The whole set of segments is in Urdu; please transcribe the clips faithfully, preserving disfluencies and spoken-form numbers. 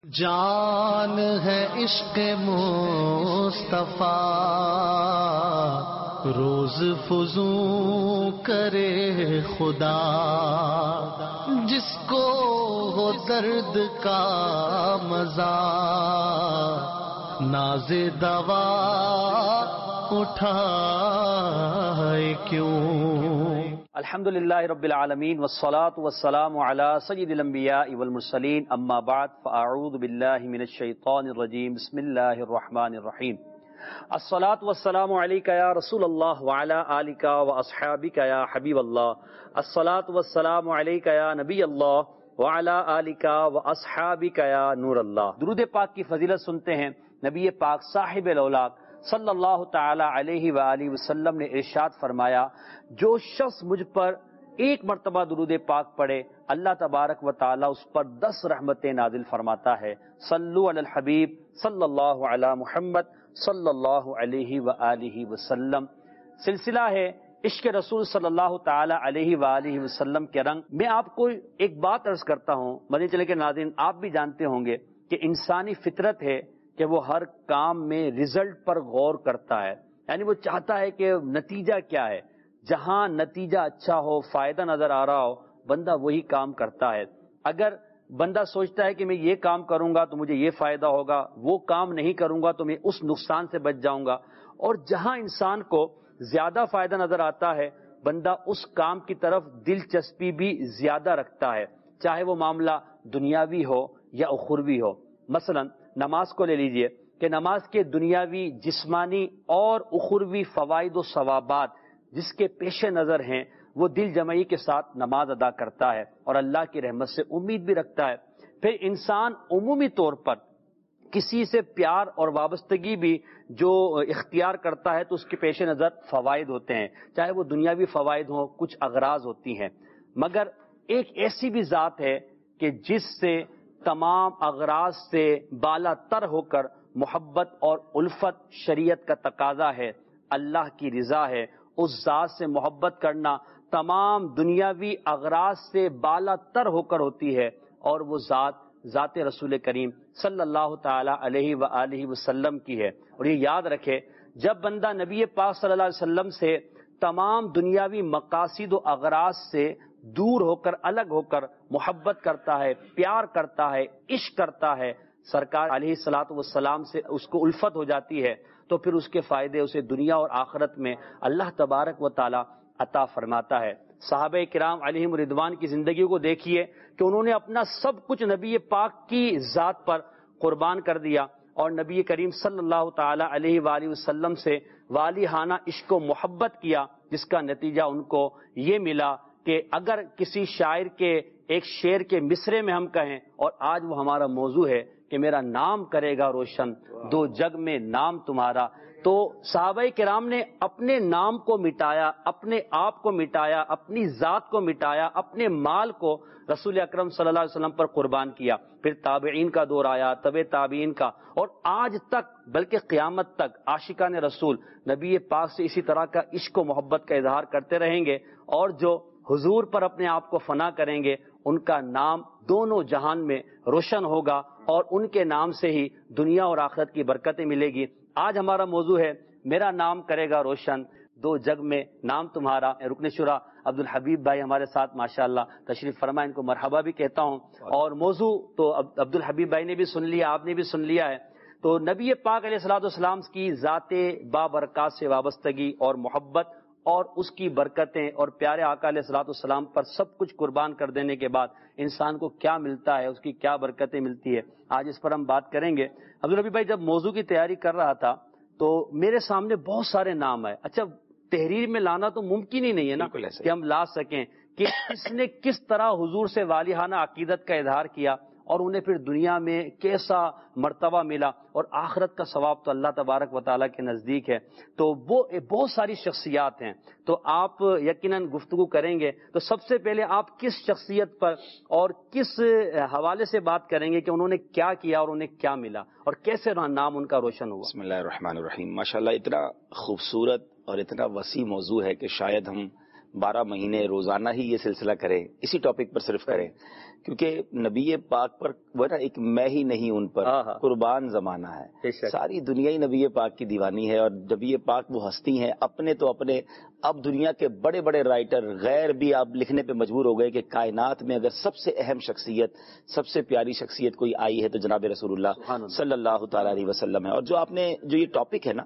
جان ہے عشق مصطفیٰ، روز فزوں کرے خدا، جس کو ہو درد کا مزہ، ناز دوا اٹھائے کیوں۔ الحمدللہ رب العالمین والصلاة والسلام علی سید الانبیاء والمرسلین، اما بعد فاعوذ باللہ من الشیطان الرجیم، بسم اللہ الرحمن الرحیم۔ الصلاة والسلام علیک یا رسول اللہ وعلی آلک واصحابک یا حبیب اللہ، الصلاة والسلام علیک یا نبی اللہ وعلی آلک واصحابک یا نور اللہ۔ درود پاک کی فضیلت سنتے ہیں۔ نبی پاک صاحب الاولاق صلی اللہ تعالی علیہ وآلہ وسلم نے ارشاد فرمایا، جو شخص مجھ پر ایک مرتبہ درود پاک پڑھے، اللہ تبارک و تعالی اس پر دس رحمتیں نازل فرماتا ہے۔ صلو علی الحبیب صلی اللہ علی محمد صلی اللہ علیہ وآلہ وسلم۔ سلسلہ ہے عشق رسول صلی اللہ تعالی علیہ وآلہ وسلم کے رنگ۔ میں آپ کو ایک بات عرض کرتا ہوں، مدنی چلے کے ناظرین، آپ بھی جانتے ہوں گے کہ انسانی فطرت ہے کہ وہ ہر کام میں رزلٹ پر غور کرتا ہے، یعنی وہ چاہتا ہے کہ نتیجہ کیا ہے۔ جہاں نتیجہ اچھا ہو، فائدہ نظر آ رہا ہو، بندہ وہی کام کرتا ہے۔ اگر بندہ سوچتا ہے کہ میں یہ کام کروں گا تو مجھے یہ فائدہ ہوگا، وہ کام نہیں کروں گا تو میں اس نقصان سے بچ جاؤں گا، اور جہاں انسان کو زیادہ فائدہ نظر آتا ہے، بندہ اس کام کی طرف دلچسپی بھی زیادہ رکھتا ہے، چاہے وہ معاملہ دنیاوی ہو یا اخروی ہو۔ مثلا نماز کو لے لیجئے کہ نماز کے دنیاوی، جسمانی اور اخروی فوائد و ثوابات جس کے پیش نظر ہیں، وہ دل جمعی کے ساتھ نماز ادا کرتا ہے اور اللہ کی رحمت سے امید بھی رکھتا ہے۔ پھر انسان عمومی طور پر کسی سے پیار اور وابستگی بھی جو اختیار کرتا ہے تو اس کے پیش نظر فوائد ہوتے ہیں، چاہے وہ دنیاوی فوائد ہوں، کچھ اغراض ہوتی ہیں، مگر ایک ایسی بھی ذات ہے کہ جس سے تمام اغراض سے بالا تر ہو کر محبت اور الفت شریعت کا تقاضا ہے، اللہ کی رضا ہے۔ اس ذات سے محبت کرنا تمام دنیاوی اغراض سے بالا تر ہو کر ہوتی ہے، اور وہ ذات ذات رسول کریم صلی اللہ تعالی علیہ وآلہ وسلم کی ہے۔ اور یہ یاد رکھے، جب بندہ نبی پاک صلی اللہ علیہ وسلم سے تمام دنیاوی مقاصد و اغراض سے دور ہو کر، الگ ہو کر محبت کرتا ہے، پیار کرتا ہے، عشق کرتا ہے، سرکار علیہ الصلوۃ والسلام سے اس کو الفت ہو جاتی ہے، تو پھر اس کے فائدے اسے دنیا اور آخرت میں اللہ تبارک و تعالی عطا فرماتا ہے۔ صحابہ کرام علیہم رضوان کی زندگی کو دیکھیے کہ انہوں نے اپنا سب کچھ نبی پاک کی ذات پر قربان کر دیا، اور نبی کریم صلی اللہ تعالی علیہ وآلہ وسلم سے والہانہ عشق و محبت کیا، جس کا نتیجہ ان کو یہ ملا کہ اگر کسی شاعر کے ایک شعر کے مصرے میں ہم کہیں، اور آج وہ ہمارا موضوع ہے کہ میرا نام کرے گا روشن دو جگ میں نام تمہارا، تو صحابہ کرام نے اپنے نام کو مٹایا، اپنے آپ کو مٹایا، اپنی ذات کو مٹایا، اپنے مال کو رسول اکرم صلی اللہ علیہ وسلم پر قربان کیا۔ پھر تابعین کا دور آیا، تبع تابعین کا، اور آج تک بلکہ قیامت تک عاشقان رسول نبی پاک سے اسی طرح کا عشق و محبت کا اظہار کرتے رہیں گے، اور جو حضور پر اپنے آپ کو فنا کریں گے، ان کا نام دونوں جہان میں روشن ہوگا، اور ان کے نام سے ہی دنیا اور آخرت کی برکتیں ملے گی۔ آج ہمارا موضوع ہے میرا نام کرے گا روشن دو جگ میں نام تمہارا۔ رکن شورا عبد الحبیب بھائی ہمارے ساتھ ماشاءاللہ تشریف فرما، ان کو مرحبا بھی کہتا ہوں۔ اور موضوع تو عبد الحبیب بھائی نے بھی سن لیا، آپ نے بھی سن لیا ہے۔ تو نبی پاک علیہ الصلوۃ والسلام کی ذات بابرکات سے وابستگی اور محبت اور اس کی برکتیں، اور پیارے آقا علیہ الصلوۃ والسلام پر سب کچھ قربان کر دینے کے بعد انسان کو کیا ملتا ہے، اس کی کیا برکتیں ملتی ہے، آج اس پر ہم بات کریں گے۔ عبدالربی بھائی، جب موضوع کی تیاری کر رہا تھا تو میرے سامنے بہت سارے نام آئے۔ اچھا، تحریر میں لانا تو ممکن ہی نہیں ہے نا کہ ہم لا سکیں کہ اس نے کس طرح حضور سے والہانہ عقیدت کا اظہار کیا، اور انہیں پھر دنیا میں کیسا مرتبہ ملا، اور آخرت کا ثواب تو اللہ تبارک و تعالیٰ کے نزدیک ہے۔ تو وہ بہت ساری شخصیات ہیں، تو آپ یقیناً گفتگو کریں گے، تو سب سے پہلے آپ کس شخصیت پر اور کس حوالے سے بات کریں گے کہ انہوں نے کیا کیا اور انہیں کیا ملا، اور کیسے نام ان کا روشن ہوا؟ بسم اللہ الرحمن الرحیم۔ ماشاءاللہ اتنا خوبصورت اور اتنا وسیع موضوع ہے کہ شاید ہم بارہ مہینے روزانہ ہی یہ سلسلہ کریں، اسی ٹاپک پر صرف کریں، کیونکہ نبی پاک پر وہ نا ایک میں ہی نہیں ان پر قربان زمانہ ہے، ساری دنیا ہی نبی پاک کی دیوانی ہے، اور نبی پاک وہ ہستی ہیں اپنے تو اپنے، اب دنیا کے بڑے بڑے رائٹر غیر بھی اب لکھنے پہ مجبور ہو گئے کہ کائنات میں اگر سب سے اہم شخصیت، سب سے پیاری شخصیت کوئی آئی ہے تو جناب رسول اللہ صلی اللہ تعالی علیہ وسلم ہے۔ اور جو آپ نے جو یہ ٹاپک ہے نا،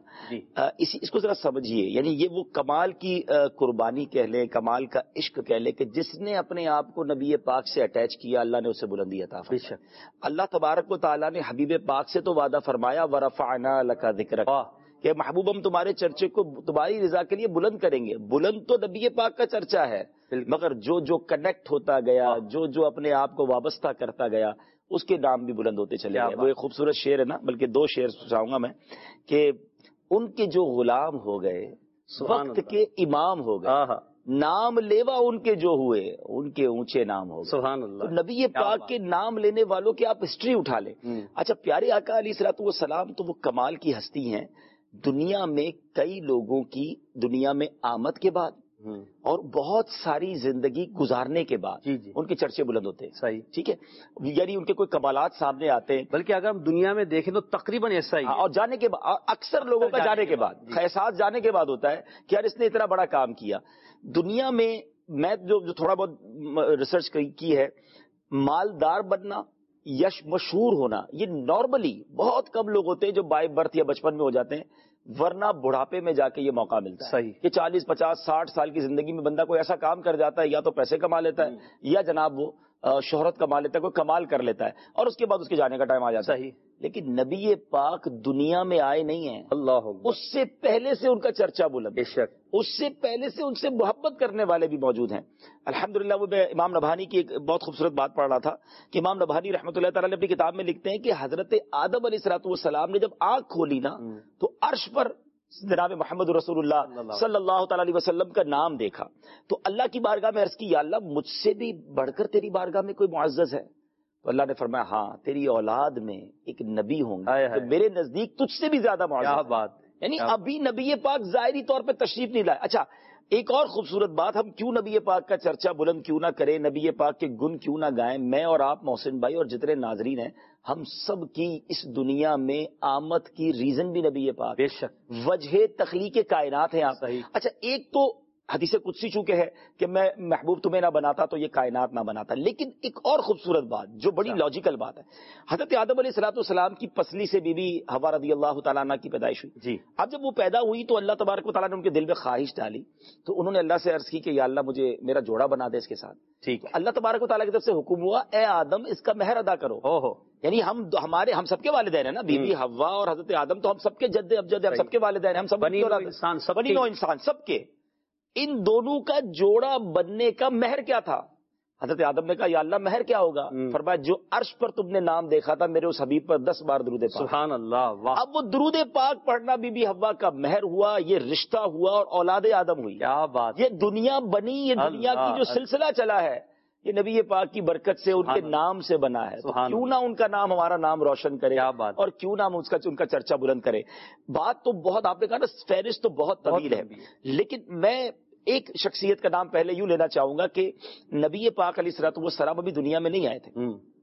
اس اس کو ذرا سمجھیے، یعنی یہ وہ کمال کی قربانی کہہ لیں، کمال کا عشق کہہ لیں کہ جس نے اپنے آپ کو نبی پاک سے اٹیچ کیا، اللہ نے اسے بلندی عطا فرمائی۔ اللہ تبارک و تعالیٰ نے حبیب پاک سے تو وعدہ فرمایا وَرَفَعْنَا لَكَ ذِكْرَكَ کہ محبوب ہم تمہارے چرچے کو تمہاری رضا کے لیے بلند کریں گے۔ بلند تو نبی پاک کا چرچا ہے، مگر جو جو کنیکٹ ہوتا گیا، جو جو اپنے آپ کو وابستہ کرتا گیا، اس کے نام بھی بلند ہوتے چلے گئے۔ وہ ایک خوبصورت شعر ہے نا، بلکہ دو شعر سناؤں گا میں، کہ ان کے جو غلام ہو گئے وقت کے امام ہو گئے، نام لیوا ان کے جو ہوئے ان کے اونچے نام ہو گئے۔ سبحان اللہ۔ تو نبی پاک کے نام لینے والوں کی آپ ہسٹری اٹھا لیں۔ اچھا، پیارے آقا علیہ الصلوۃ والسلام تو وہ کمال کی ہستی ہیں، دنیا میں کئی لوگوں کی دنیا میں آمد کے بعد اور بہت ساری زندگی گزارنے کے بعد جی جی ان کے چرچے بلند ہوتے ہیں۔ صحیح، ٹھیک ہے، یعنی ان کے کوئی کمالات سامنے آتے ہیں، بلکہ اگر ہم دنیا میں دیکھیں تو تقریباً ایسا ہی، اور جانے کے بعد اکثر لوگوں کا جانے کے بعد، احساس جانے کے بعد ہوتا ہے کہ یار اس نے اتنا بڑا کام کیا دنیا میں۔ میں جو جو تھوڑا بہت ریسرچ کی ہے، مالدار بننا، یش مشہور ہونا، یہ نارملی بہت کم لوگ ہوتے ہیں جو بائی برتھ یا بچپن میں ہو جاتے ہیں، ورنہ بڑھاپے میں جا کے یہ موقع ملتا ہے۔ صحیح، کہ چالیس پچاس ساٹھ سال کی زندگی میں بندہ کوئی ایسا کام کر جاتا ہے، یا تو پیسے کما لیتا ہے یا جناب وہ شہرت کما لیتا ہے، کوئی کمال کر لیتا ہے، اور اس کے بعد اس کے جانے کا ٹائم آ جاتا ہے۔ لیکن نبی پاک دنیا میں آئے نہیں ہیں، اللہ، اس سے پہلے سے ان کا چرچا بلند، بے شک اس سے پہلے سے ان سے محبت کرنے والے بھی موجود ہیں۔ الحمدللہ، وہ میں امام نبھانی کی ایک بہت خوبصورت بات پڑھ رہا تھا کہ امام نبھانی رحمۃ اللہ تعالی نے اپنی کتاب میں لکھتے ہیں کہ حضرت آدم علیہ الصلوۃ والسلام نے جب آنکھ کھولی نا تو عرش پر جناب محمد رسول اللہ صلی اللہ تعالی علیہ وسلم کا نام دیکھا، تو اللہ کی بارگاہ میں عرض کی، یا اللہ مجھ سے بھی بڑھ کر تیری بارگاہ میں کوئی معزز ہے؟ تو اللہ نے فرمایا ہاں، تیری اولاد میں ایک نبی ہوں گے تو میرے نزدیک تجھ سے بھی زیادہ معزز۔ کیا بات، یعنی ابھی نبی پاک ظاہری طور پہ تشریف نہیں لائے۔ اچھا، ایک اور خوبصورت بات، ہم کیوں نبی پاک کا چرچا بلند کیوں نہ کریں، نبی پاک کے گن کیوں نہ گائیں؟ میں اور آپ محسن بھائی اور جتنے ناظرین ہیں، ہم سب کی اس دنیا میں آمد کی ریزن بھی نبی پاک، بے شک وجہ تخلیق کائنات ہیں آپ۔ اچھا، ایک تو حدیث قدسی چونکہ ہے کہ میں محبوب تمہیں نہ بناتا تو یہ کائنات نہ بناتا، لیکن ایک اور خوبصورت بات جو بڑی لاجیکل بات ہے، حضرت آدم علیہ الصلوۃ والسلام کی پسلی سے بی بی حوا رضی اللہ تعالیٰ عنہ کی پیدائش ہوئی جی۔ اب جب وہ پیدا ہوئی تو اللہ تبارک و تعالیٰ نے ان کے دل میں خواہش ڈالی، تو انہوں نے اللہ سے عرض کی کہ یا اللہ مجھے میرا جوڑا بنا دے اس کے ساتھ۔ ٹھیک، اللہ تبارک و تعالیٰ کی طرف سے حکم ہوا، اے آدم اس کا مہر ادا کرو۔ اوہو، یعنی ہم ہمارے ہم سب کے والدین ہیں نا، بی بی حوا اور حضرت آدم تو ہم سب کے جد ابجد، ہم سب کے والدین ہیں، ہم سب بنی نوع انسان، بنی نوع انسان سب کے۔ ان دونوں کا جوڑا بننے کا مہر کیا تھا؟ حضرت آدم نے کہا یا اللہ مہر کیا ہوگا؟ فرمایا جو عرش پر تم نے نام دیکھا تھا میرے اس حبیب پر دس بار درود پاک۔ سبحان اللہ، واہ۔ اب وہ درود پاک پڑھنا بی بی حوا کا مہر ہوا، یہ رشتہ ہوا اور اولاد آدم ہوئی۔ کیا بات، یہ دنیا بنی، یہ دنیا کی جو سلسلہ چلا ہے یہ نبی پاک کی برکت سے، ان کے نام سے بنا ہے۔ کیوں نہ ان کا نام ہمارا نام روشن کرے، اور کیوں نہ ہم اس کا ان کا چرچا بلند کرے۔ بات تو بہت، آپ نے کہا نا فہرست تو بہت طویل ہے، لیکن میں ایک شخصیت کا نام پہلے یوں لینا چاہوں گا کہ نبی پاک علیہ الصلوۃ والسلام ابھی دنیا میں نہیں آئے تھے،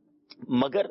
مگر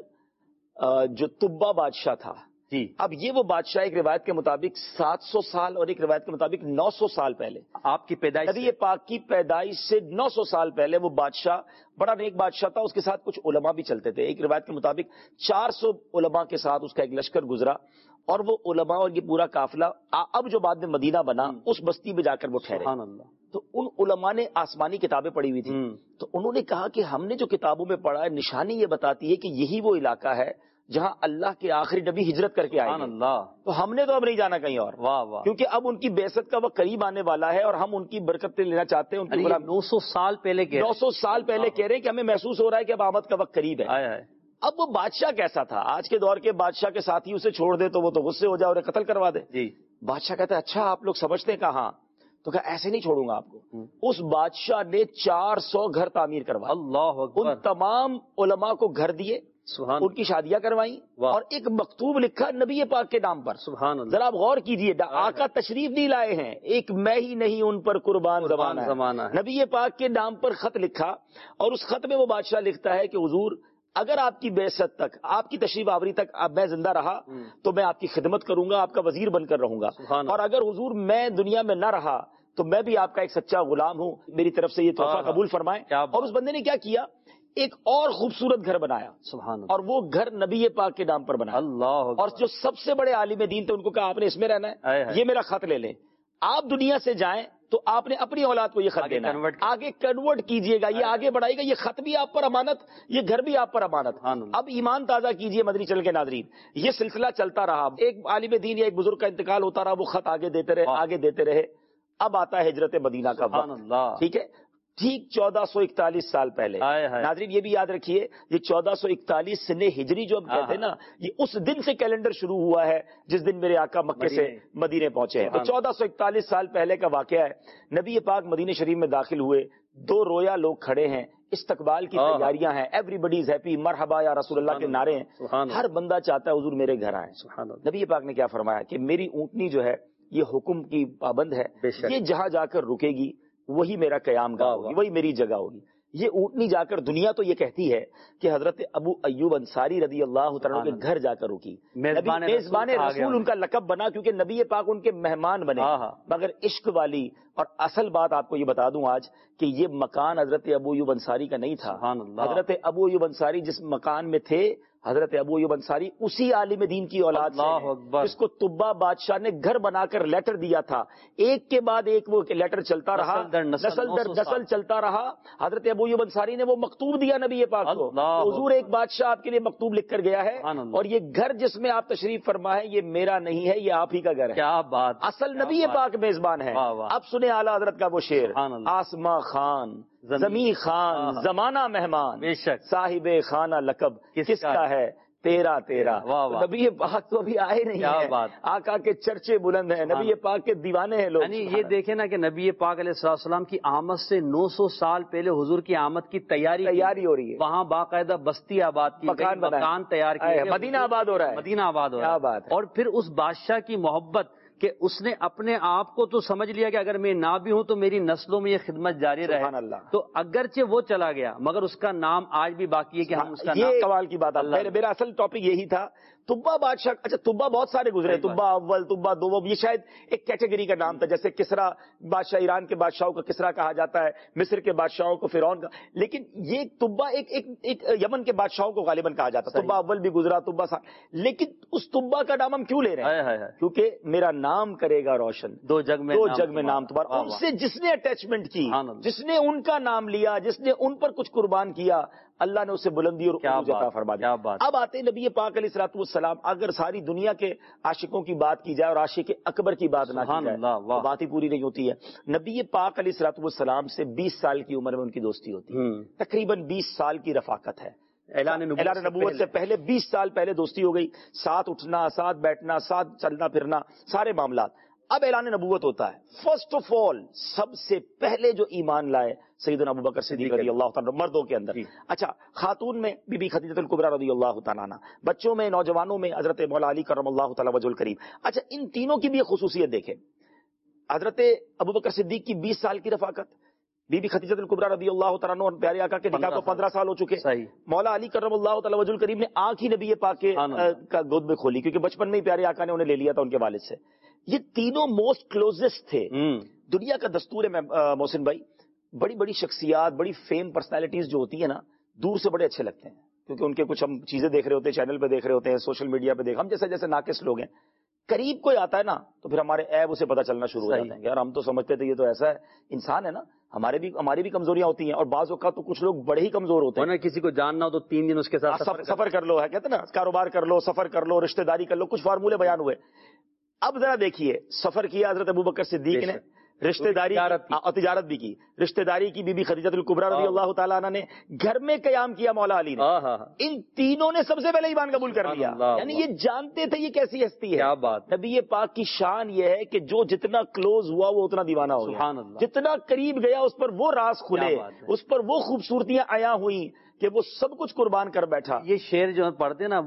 جو طبہ بادشاہ تھا جی، اب یہ وہ بادشاہ ایک روایت کے مطابق سات سو سال اور ایک روایت کے مطابق نو سو سال پہلے آپ کی پیدائش، نبی پاک کی پیدائش سے نو سو سال پہلے وہ بادشاہ بڑا نیک بادشاہ تھا، اس کے ساتھ کچھ علماء بھی چلتے تھے۔ ایک روایت کے مطابق چار سو علماء کے ساتھ اس کا ایک لشکر گزرا، اور وہ علماء اور یہ پورا قافلہ اب جو بعد میں مدینہ بنا اس بستی میں جا کر وہ ٹھہرے۔ سبحان اللہ۔ تو ان علماء نے آسمانی کتابیں پڑھی ہوئی تھی، تو انہوں نے کہا کہ ہم نے جو کتابوں میں پڑھا ہے نشانی یہ بتاتی ہے کہ یہی وہ علاقہ ہے جہاں اللہ کے آخری نبی ہجرت کر کے آئے۔ سبحان اللہ۔ تو ہم نے تو اب نہیں جانا کہیں اور، واہ واہ، کیونکہ اب ان کی بعثت کا وقت قریب آنے والا ہے اور ہم ان کی برکتیں لینا چاہتے ہیں۔ ان کی نو سو سال پہلے نو سو سال پہلے کہہ رہے ہیں کہ ہمیں محسوس ہو رہا ہے کہ اب آمد کا وقت قریب ہے۔ اب وہ بادشاہ کیسا تھا؟ آج کے دور کے بادشاہ کے ساتھی اسے چھوڑ دے تو وہ تو غصے ہو جائے اور قتل کروا دے جی۔ بادشاہ کہتا ہے اچھا آپ لوگ سمجھتے ہیں کہ ہاں، تو کہا ایسے نہیں چھوڑوں گا آپ کو۔ اس بادشاہ نے چار سو گھر تعمیر کروا، اللہ اکبر، ان تمام علماء کو گھر دیے سبحان ان کی شادیاں کروائیں واہ۔ اور ایک مکتوب لکھا نبی پاک کے نام پر. سبحان اللہ. ذرا آپ غور کیجئے، آقا تشریف نہیں لائے ہیں، ایک میں ہی نہیں ان پر قربان قربان زمانہ زمانہ ہے. ہے. نبی پاک کے نام پر خط لکھا اور اس خط میں وہ بادشاہ لکھتا ہے کہ حضور اگر آپ کی بعثت تک، آپ کی تشریف آوری تک اب میں زندہ رہا تو میں آپ کی خدمت کروں گا، آپ کا وزیر بن کر رہوں گا، سبحان اور اگر حضور میں دنیا میں نہ رہا تو میں بھی آپ کا ایک سچا غلام ہوں، میری طرف سے یہ تحفہ قبول فرمائیں. کیا بات. اور اس بندے نے کیا کیا، ایک اور خوبصورت گھر بنایا، سبحان اللہ. اور وہ گھر نبی پاک کے نام پر بنایا. اللہ اور جو سب سے بڑے عالم دین تھے ان کو کہا آپ نے اس میں رہنا آئے ہے، ہائے. یہ میرا خط لے لیں، آپ دنیا سے جائیں تو آپ نے اپنی اولاد کو یہ خط آگے دینا ہے، convert- آگے کنورٹ کیجئے گا، یہ آگے بڑھائے گا، یہ خط بھی آپ پر امانت، یہ گھر بھی آپ پر امانت. سبحان اللہ. اب ایمان تازہ کیجئے مدنی چینل کے ناظرین، یہ سلسلہ چلتا رہا، ایک عالم دین یا ایک بزرگ کا انتقال ہوتا رہا، وہ خط آگے دیتے رہے، آگے دیتے رہے. اب آتا ہے ہجرت مدینہ کا سبحان وقت، اللہ. ٹھیک ہے، ٹھیک چودہ سو اکتالیس سال پہلے. آئے ہائے. ناظرین یہ بھی یاد رکھیے، یہ چودہ سو اکتالیس سن ہجری جو ہم کہتے ہیں نا، یہ اس دن سے کیلنڈر شروع ہوا ہے جس دن میرے آقا مکے سے مدینے پہنچے ہیں. تو چودہ سو اکتالیس سال پہلے کا واقعہ ہے. نبی پاک مدینے شریف میں داخل ہوئے، دو رویا لوگ کھڑے ہیں، استقبال کی تیاریاں ہیں، ایوری بڈی از ہیپی، مرحبا یا رسول اللہ کے نعرے ہیں، ہر بندہ چاہتا ہے حضور میرے گھر آئیں. نبی پاک نے کیا فرمایا کہ میری اونٹنی جو ہے یہ حکم کی پابند ہے، یہ جہاں جا کر رکے گی وہی میرا قیام گاہ ہوگی، وہی میری جگہ ہوگی. یہ اونٹنی جا کر دنیا تو یہ کہتی ہے کہ حضرت ابو ایوب انصاری رضی اللہ تعالیٰ کے گھر جا کر رکی. میزبان میزبان رسول ان کا لقب بنا کیونکہ نبی پاک ان کے مہمان بنے. مگر عشق والی اور اصل بات آپ کو یہ بتا دوں آج کہ یہ مکان حضرت ابو ایوب انصاری کا نہیں تھا. حضرت ابو ایوب انصاری جس مکان میں تھے، حضرت ابو ایوب انصاری اسی عالم دین کی اولاد سے ہیں جس کو طبا بادشاہ نے گھر بنا کر لیٹر دیا تھا. ایک کے بعد ایک وہ لیٹر چلتا رہا، نسل در نسل چلتا رہا. حضرت ابو ایوب انصاری نے وہ مکتوب دیا نبی پاک کو، حضور ایک بادشاہ آپ کے لیے مکتوب لکھ کر گیا ہے اور یہ گھر جس میں آپ تشریف فرما ہے یہ میرا نہیں ہے، یہ آپ ہی کا گھر ہے. کیا بات. اصل نبی پاک میزبان ہے. اب سنیں اعلیٰ حضرت کا وہ شعر، آسماں خان زمیں خان زمانہ مہمان، بے شک صاحب خانہ لقب کس کا ہے تیرا تیرا. نبی پاک تو ابھی آئے نہیں ہیں، آقا کے چرچے بلند ہیں، نبی پاک کے دیوانے ہیں لوگ. یعنی یہ دیکھیں نا کہ نبی پاک علیہ السلام کی آمد سے نو سو سال پہلے حضور کی آمد کی تیاری تیاری ہو رہی ہے، وہاں باقاعدہ بستی آباد کی گئی، مکان تیار کیے، مدینہ آباد ہو رہا ہے، مدینہ آباد ہو رہا ہے. اور پھر اس بادشاہ کی محبت کہ اس نے اپنے آپ کو تو سمجھ لیا کہ اگر میں نہ بھی ہوں تو میری نسلوں میں یہ خدمت جاری رہے. سبحان اللہ. تو اگرچہ وہ چلا گیا مگر اس کا نام آج بھی باقی ہے کہ ہم اس کا نام. یہ کمال کی بات ہے. میرا اصل ٹاپک یہی تھا. طبا بادشاہ، اچھا طبا بہت سارے گزرے، طبا اول، طبا دوم، یہ شاید ایک کیٹیگری کا نام تھا. جیسے کسرا بادشاہ، ایران کے بادشاہوں کو کسرا کہا جاتا ہے، مصر کے بادشاہوں کو فرعون کا. لیکن یہ طبا ایک ایک ایک یمن کے بادشاہوں کو غالباً کہا جاتا ہے. طبا اول بھی گزرا، طبا سا. لیکن اس طبا کا نام ہم کیوں لے رہے ہیں؟ کیونکہ میرا نام کرے گا روشن، دو جگ میں دو جگ میں نام تمہارا. ان سے جس نے اٹیچمنٹ کی، جس نے ان کا نام لیا، جس نے ان پر کچھ قربان کیا، اللہ نے اسے بلندی اور عروج عطا فرما دیا. اب آتے ہیں نبی پاک علیہ الصلوۃ والسلام. اگر ساری دنیا کے عاشقوں کی بات کی جائے اور عاشق اکبر کی بات نہ کی جائے تو بات ہی پوری نہیں ہوتی ہے. نبی پاک علیہ الصلوۃ والسلام سے بیس سال کی عمر میں ان کی دوستی ہوتی ہے، تقریباً بیس سال کی رفاقت ہے. اعلان نبوت سے پہلے بیس سال پہلے دوستی ہو گئی، ساتھ اٹھنا، ساتھ بیٹھنا، ساتھ چلنا پھرنا، سارے معاملات. اب اعلان نبوت ہوتا ہے. فرسٹ آف آل سب سے پہلے جو ایمان لائے سیدنا ابو بکر صدیق رضی اللہ تعالیٰ، مردوں کے اندر. اچھا، خاتون میں بی بی خدیجہ الکبریٰ رضی اللہ تعالیٰ عنہ، بچوں میں نوجوانوں میں حضرت مولا علی کرم اللہ تعالیٰ وجہ الکریم. اچھا، ان تینوں کی بھی ایک خصوصیت دیکھیں. حضرت ابو بکر صدیق کی بیس سال کی رفاقت، بی بی خدیجہ الکبریٰ رضی اللہ تعالیٰ عنہ اور پیارے آقا کے نکاح کو پندرہ سال ہو چکے. مولا علی کرم اللہ تعالیٰ وجہ الکریم نے آنکھ ہی نبی پاک کے گود میں کھولی کیونکہ بچپن میں ہی پیارے آقا نے انہیں لے لیا تھا ان کے والد سے. یہ تینوں موسٹ کلوزسٹ تھے. دنیا کا دستور ہے محسن بھائی، بڑی بڑی شخصیات، بڑی فیم پرسنالٹیز جو ہوتی ہیں نا، دور سے بڑے اچھے لگتے ہیں کیونکہ ان کے کچھ ہم چیزیں دیکھ رہے ہوتے ہیں، چینل پہ دیکھ رہے ہوتے ہیں، سوشل میڈیا پہ دیکھ، ہم جیسے جیسے ناقص لوگ ہیں، قریب کوئی آتا ہے نا تو پھر ہمارے عیب اسے پتہ چلنا شروع ہو جاتے ہیں. یار ہم تو سمجھتے تھے یہ تو ایسا ہے، انسان ہے نا، ہمارے بھی ہماری بھی کمزوریاں ہوتی ہیں. اور بعض اوقات تو کچھ لوگ بڑے ہی کمزور ہوتے ہیں. کسی کو جاننا ہو تو تین دن اس کے ساتھ سفر کر لو ہے، کہتے ہیں نا، کاروبار کر لو، سفر کر لو، رشتہ داری کر لو، کچھ فارمولے بیان ہوئے. اب ذرا دیکھیے، سفر کیا حضرت ابو بکر صدیق نے، رشتہ داری اور تجارت بھی کی. رشتہ داری کی بی بی خدیجہ الکبریٰ رضی اللہ تعالیٰ عنہ نے، گھر میں قیام کیا مولا علی نے. ان تینوں نے سب سے پہلے ایمان قبول کر لیا. یعنی یہ جانتے تھے یہ کیسی ہستی ہے. نبی پاک کی شان یہ ہے کہ جو جتنا کلوز ہوا وہ اتنا دیوانہ ہو گیا، جتنا قریب گیا اس پر وہ راز کھلے، اس پر وہ خوبصورتیاں عیاں ہوئیں کہ وہ سب کچھ قربان کر بیٹھا. یہ شعر جو پڑھتے ہیں نا،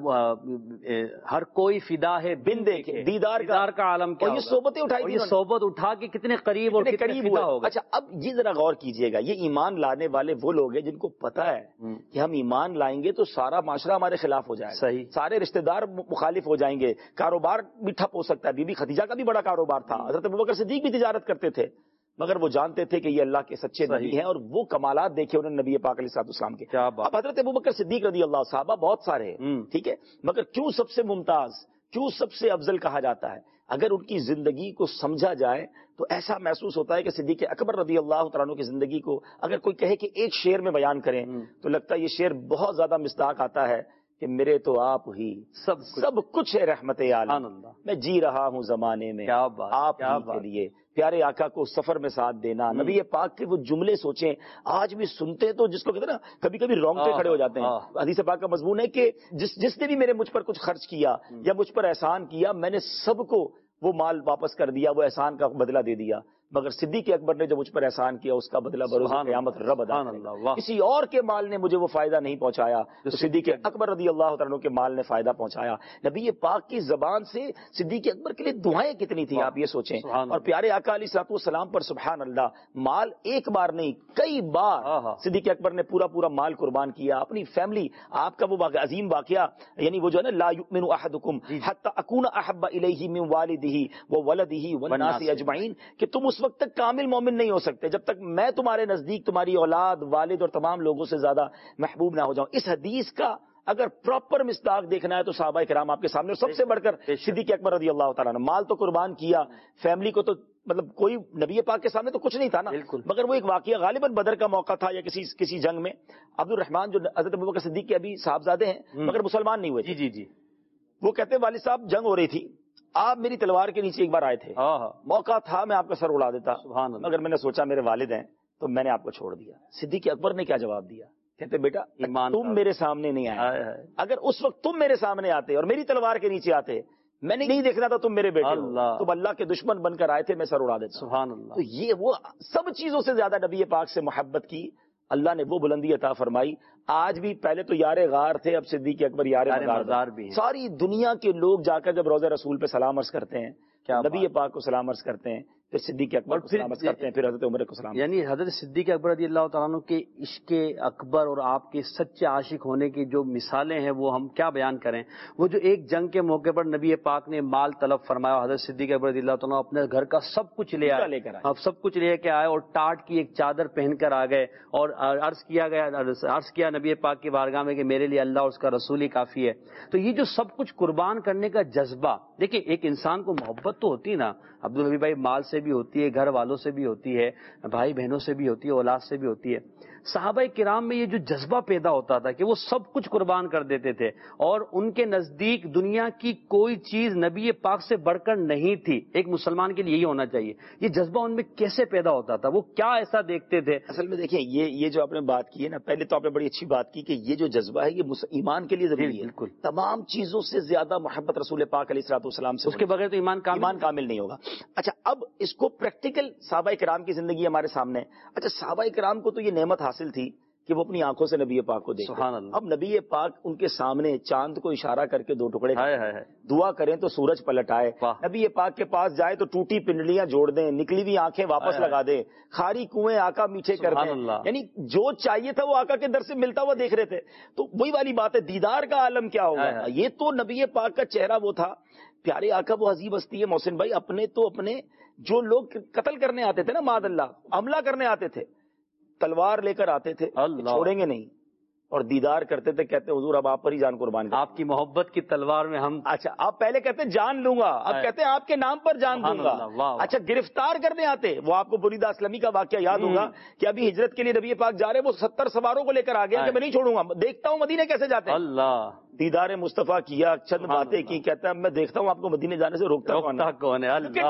ہر کوئی فدا ہے بن دیکھے، دیدار کا عالم کیا، اور یہ صحبتیں اٹھائی، یہ صحبت اٹھا کے کتنے قریب اور کتنے فدا ہو گئے. اچھا اب یہ ذرا غور کیجئے گا، یہ ایمان لانے والے وہ لوگ ہیں جن کو پتا ہے کہ ہم ایمان لائیں گے تو سارا معاشرہ ہمارے خلاف ہو جائے گا، صحیح، سارے رشتہ دار مخالف ہو جائیں گے، کاروبار بھی ٹھپ ہو سکتا ہے. بی بی خدیجہ کا بھی بڑا کاروبار تھا، حضرت ابوبکر صدیق بھی تجارت کرتے تھے، مگر وہ جانتے تھے کہ یہ اللہ کے سچے نبی ہیں، اور وہ کمالات دیکھے انہوں نے نبی پاک علیہ الصلوۃ والسلام کے. اب حضرت ابوبکر صدیق رضی اللہ، صحابہ بہت سارے ہیں، ٹھیک ہے، مگر کیوں سب سے ممتاز، کیوں سب سے افضل کہا جاتا ہے؟ اگر ان کی زندگی کو سمجھا جائے تو ایسا محسوس ہوتا ہے کہ صدیق اکبر رضی اللہ تعالیٰ عنہ کی زندگی کو اگر کوئی کہے کہ ایک شعر میں بیان کریں تو لگتا ہے یہ شعر بہت زیادہ مصداق آتا ہے کہ میرے تو آپ ہی سب سب کچھ ہے رحمت عالم، میں جی رہا ہوں زمانے میں آپ ہی کے لیے. پیارے آقا کو سفر میں ساتھ دینا، نبی پاک کے وہ جملے سوچیں، آج بھی سنتے تو جس کو کہتے ہیں نا کبھی کبھی رونگٹے کھڑے ہو جاتے ہیں. حدیث پاک کا مضمون ہے کہ جس جس نے بھی میرے مجھ پر کچھ خرچ کیا یا مجھ پر احسان کیا، میں نے سب کو وہ مال واپس کر دیا، وہ احسان کا بدلہ دے دیا، مگر صدیق اکبر نے جو مجھ پر احسان کیا اس کا بدلہ بروز قیامت رب ادا کرے گا. کسی اور کے مال نے مجھے وہ فائدہ نہیں پہنچایا تو صدیق اکبر رضی اللہ تعالیٰ عنہ کے مال نے فائدہ پہنچایا. نبی پاک کی زبان سے صدیق اکبر کے لیے دعائیں کتنی تھی آپ یہ سوچیں. اور پیارے آقا علیہ الصلوۃ والسلام پر سبحان اللہ، مال ایک بار نہیں کئی بار صدیق اکبر نے پورا پورا مال قربان کیا. اپنی فیملی، آپ کا وہ عظیم واقعہ، یعنی وہ جو ہے نا لا یؤمن احدکم حتی اکون احب الیہ من والدہ وولدہ والناس اجمعین، کہ تم اس وقت تک کامل مومن نہیں ہو سکتے جب تک میں تمہارے نزدیک تمہاری اولاد، والد اور تمام لوگوں سے زیادہ محبوب نہ ہو جاؤں. اس حدیث کا اگر پراپر مصداق دیکھنا ہے تو صحابہ کرام آپ کے سامنے، اور سب سے بڑھ کر صدیق اکبر رضی اللہ تعالیٰ نے مال تو قربان کیا، فیملی کو تو مطلب کوئی نبی پاک کے سامنے تو کچھ نہیں تھا نا، مگر وہ ایک واقعہ غالباً بدر کا موقع تھا یا کسی کسی جنگ میں. عبد الرحمن جو حضرت ابوبکر صدیق کے ابھی صاحبزادے ہیں مگر مسلمان نہیں ہوئے، جی جی جی وہ کہتے ہیں والد صاحب جنگ ہو رہی تھی، آپ میری تلوار کے نیچے ایک بار آئے تھے، موقع تھا میں آپ کا سر اڑا دیتا، مگر میں نے سوچا میرے والد ہیں تو میں نے آپ کو چھوڑ دیا. صدیق اکبر نے کیا جواب دیا؟ کہتے بیٹا تم میرے سامنے نہیں آئے، اگر اس وقت تم میرے سامنے آتے اور میری تلوار کے نیچے آتے، میں نے نہیں دیکھنا تھا تم میرے بیٹے ہو، تم اللہ کے دشمن بن کر آئے تھے، میں سر اڑا دیتا. سبحان اللہ. تو یہ وہ سب چیزوں سے زیادہ نبی پاک سے محبت کی اللہ نے وہ بلندی عطا فرمائی. آج بھی، پہلے تو یار غار تھے، اب صدیق اکبر یار مزار بھی. ساری دنیا کے لوگ جا کر جب روضہ رسول پہ سلام عرض کرتے ہیں، نبی پاک کو سلام عرض کرتے ہیں، پھر صدیق اکبر کو سلام عرض کرتے ہیں، پھر حضرت عمر کو سلام. یعنی حضرت صدیق اکبر رضی اللہ تعالیٰ عنہ کے عشق اکبر اور آپ کے سچے عاشق ہونے کی جو مثالیں ہیں وہ ہم کیا بیان کریں. وہ جو ایک جنگ کے موقع پر نبی پاک نے مال طلب فرمایا، حضرت صدیق اکبر رضی اللہ تعالیٰ اپنے گھر کا سب کچھ لے آئے، اب سب کچھ لے کے آئے اور ٹاٹ کی ایک چادر پہن کر آ گئے اور عرض کیا گیا عرض کیا نبی پاک کی بارگاہ میں کہ میرے لیے اللہ اور اس کا رسول ہی کافی ہے. تو یہ جو سب کچھ قربان کرنے کا جذبہ، دیکھیں ایک انسان کو محبت تو ہوتی ہے نا عبدالحبیب بھائی، مال سے بھی ہوتی ہے، گھر والوں سے بھی ہوتی ہے، بھائی بہنوں سے بھی ہوتی ہے، اولاد سے بھی ہوتی ہے. صحابہ کرام میں یہ جو جذبہ پیدا ہوتا تھا کہ وہ سب کچھ قربان کر دیتے تھے اور ان کے نزدیک دنیا کی کوئی چیز نبی پاک سے بڑھ کر نہیں تھی. ایک مسلمان کے لیے یہی ہونا چاہیے. یہ جذبہ ان میں کیسے پیدا ہوتا تھا؟ وہ کیا ایسا دیکھتے تھے؟ اصل میں دیکھیں یہ یہ جو آپ نے بات کی ہے نا، پہلے تو آپ نے بڑی اچھی بات کی کہ یہ جو جذبہ ہے یہ ایمان کے لیے ضروری ہے. بالکل، تمام چیزوں سے زیادہ محبت رسول پاک علیہ الصلوۃ والسلام سے، اس کے بغیر تو ایمان کامل ایمان کامل نہیں ہوگا. اچھا اب اس کو پریکٹیکل صحابہ کرام کی زندگی ہمارے سامنے. اچھا صحابہ کرام کو تو یہ نعمت حاصل تھی کہ وہ اپنی آنکھوں سے نبی پاک کو دیکھتے. سبحان اللہ. اب نبی پاک ان کے سامنے چاند کو اشارہ کر کے دو ٹکڑے دعا کریں تو سورج پلٹ آئے، نبی پاک کے پاس جائے تو ٹوٹی پنڈلیاں جوڑ دیں، نکلی ہوئی آنکھیں واپس لگا دیں، خاری کنویں آقا میٹھے کر دیں. یعنی جو چاہیے تھا وہ آقا کے در سے ملتا ہوا دیکھ رہے تھے. تو وہی والی بات ہے، دیدار کا عالم کیا ہوگا. یہ تو نبی پاک کا چہرہ وہ تھا. پیارے آقا وہ عجیب ہستی ہے محسن بھائی، اپنے تو اپنے جو لوگ قتل کرنے آتے تھے نا، معاذ اللہ حملہ کرنے آتے تھے، تلوار لے کر آتے تھے، چھوڑیں گے نہیں، اور دیدار کرتے تھے، کہتے حضور اب آپ پر ہی جان قربان کریں. آپ کی محبت کی تلوار میں ہم، اچھا آپ پہلے کہتے جان لوں گا، اب کہتے ہیں آپ کے نام پر جان دوں گا. اچھا گرفتار کرنے آتے، وہ آپ کو بریدہ اسلمی کا واقعہ یاد ہوگا کہ ابھی ہجرت کے لیے نبی پاک جا رہے، وہ ستر سواروں کو لے کر آ گیا کہ میں نہیں چھوڑوں گا، دیکھتا ہوں مدینے کیسے جاتے ہیں. اللہ دیدار مصطفیٰ کیا، چند باتیں کی، کہتا ہے میں دیکھتا ہوں آپ کو مدینے جانے سے روکتا کون ہے.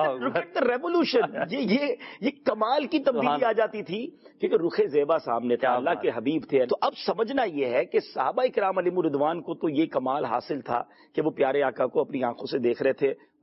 ریوولوشن، یہ یہ کمال کی تبدیلی آ جاتی تھی کیونکہ رخ زیبا سامنے تھا، اللہ کے حبیب تھے. تو اب سمجھنا یہ ہے کہ صحابہ کرام علیہم رضوان کو تو یہ کمال حاصل تھا کہ وہ پیارے آقا کو اپنی آنکھوں سے دیکھ رہے تھے،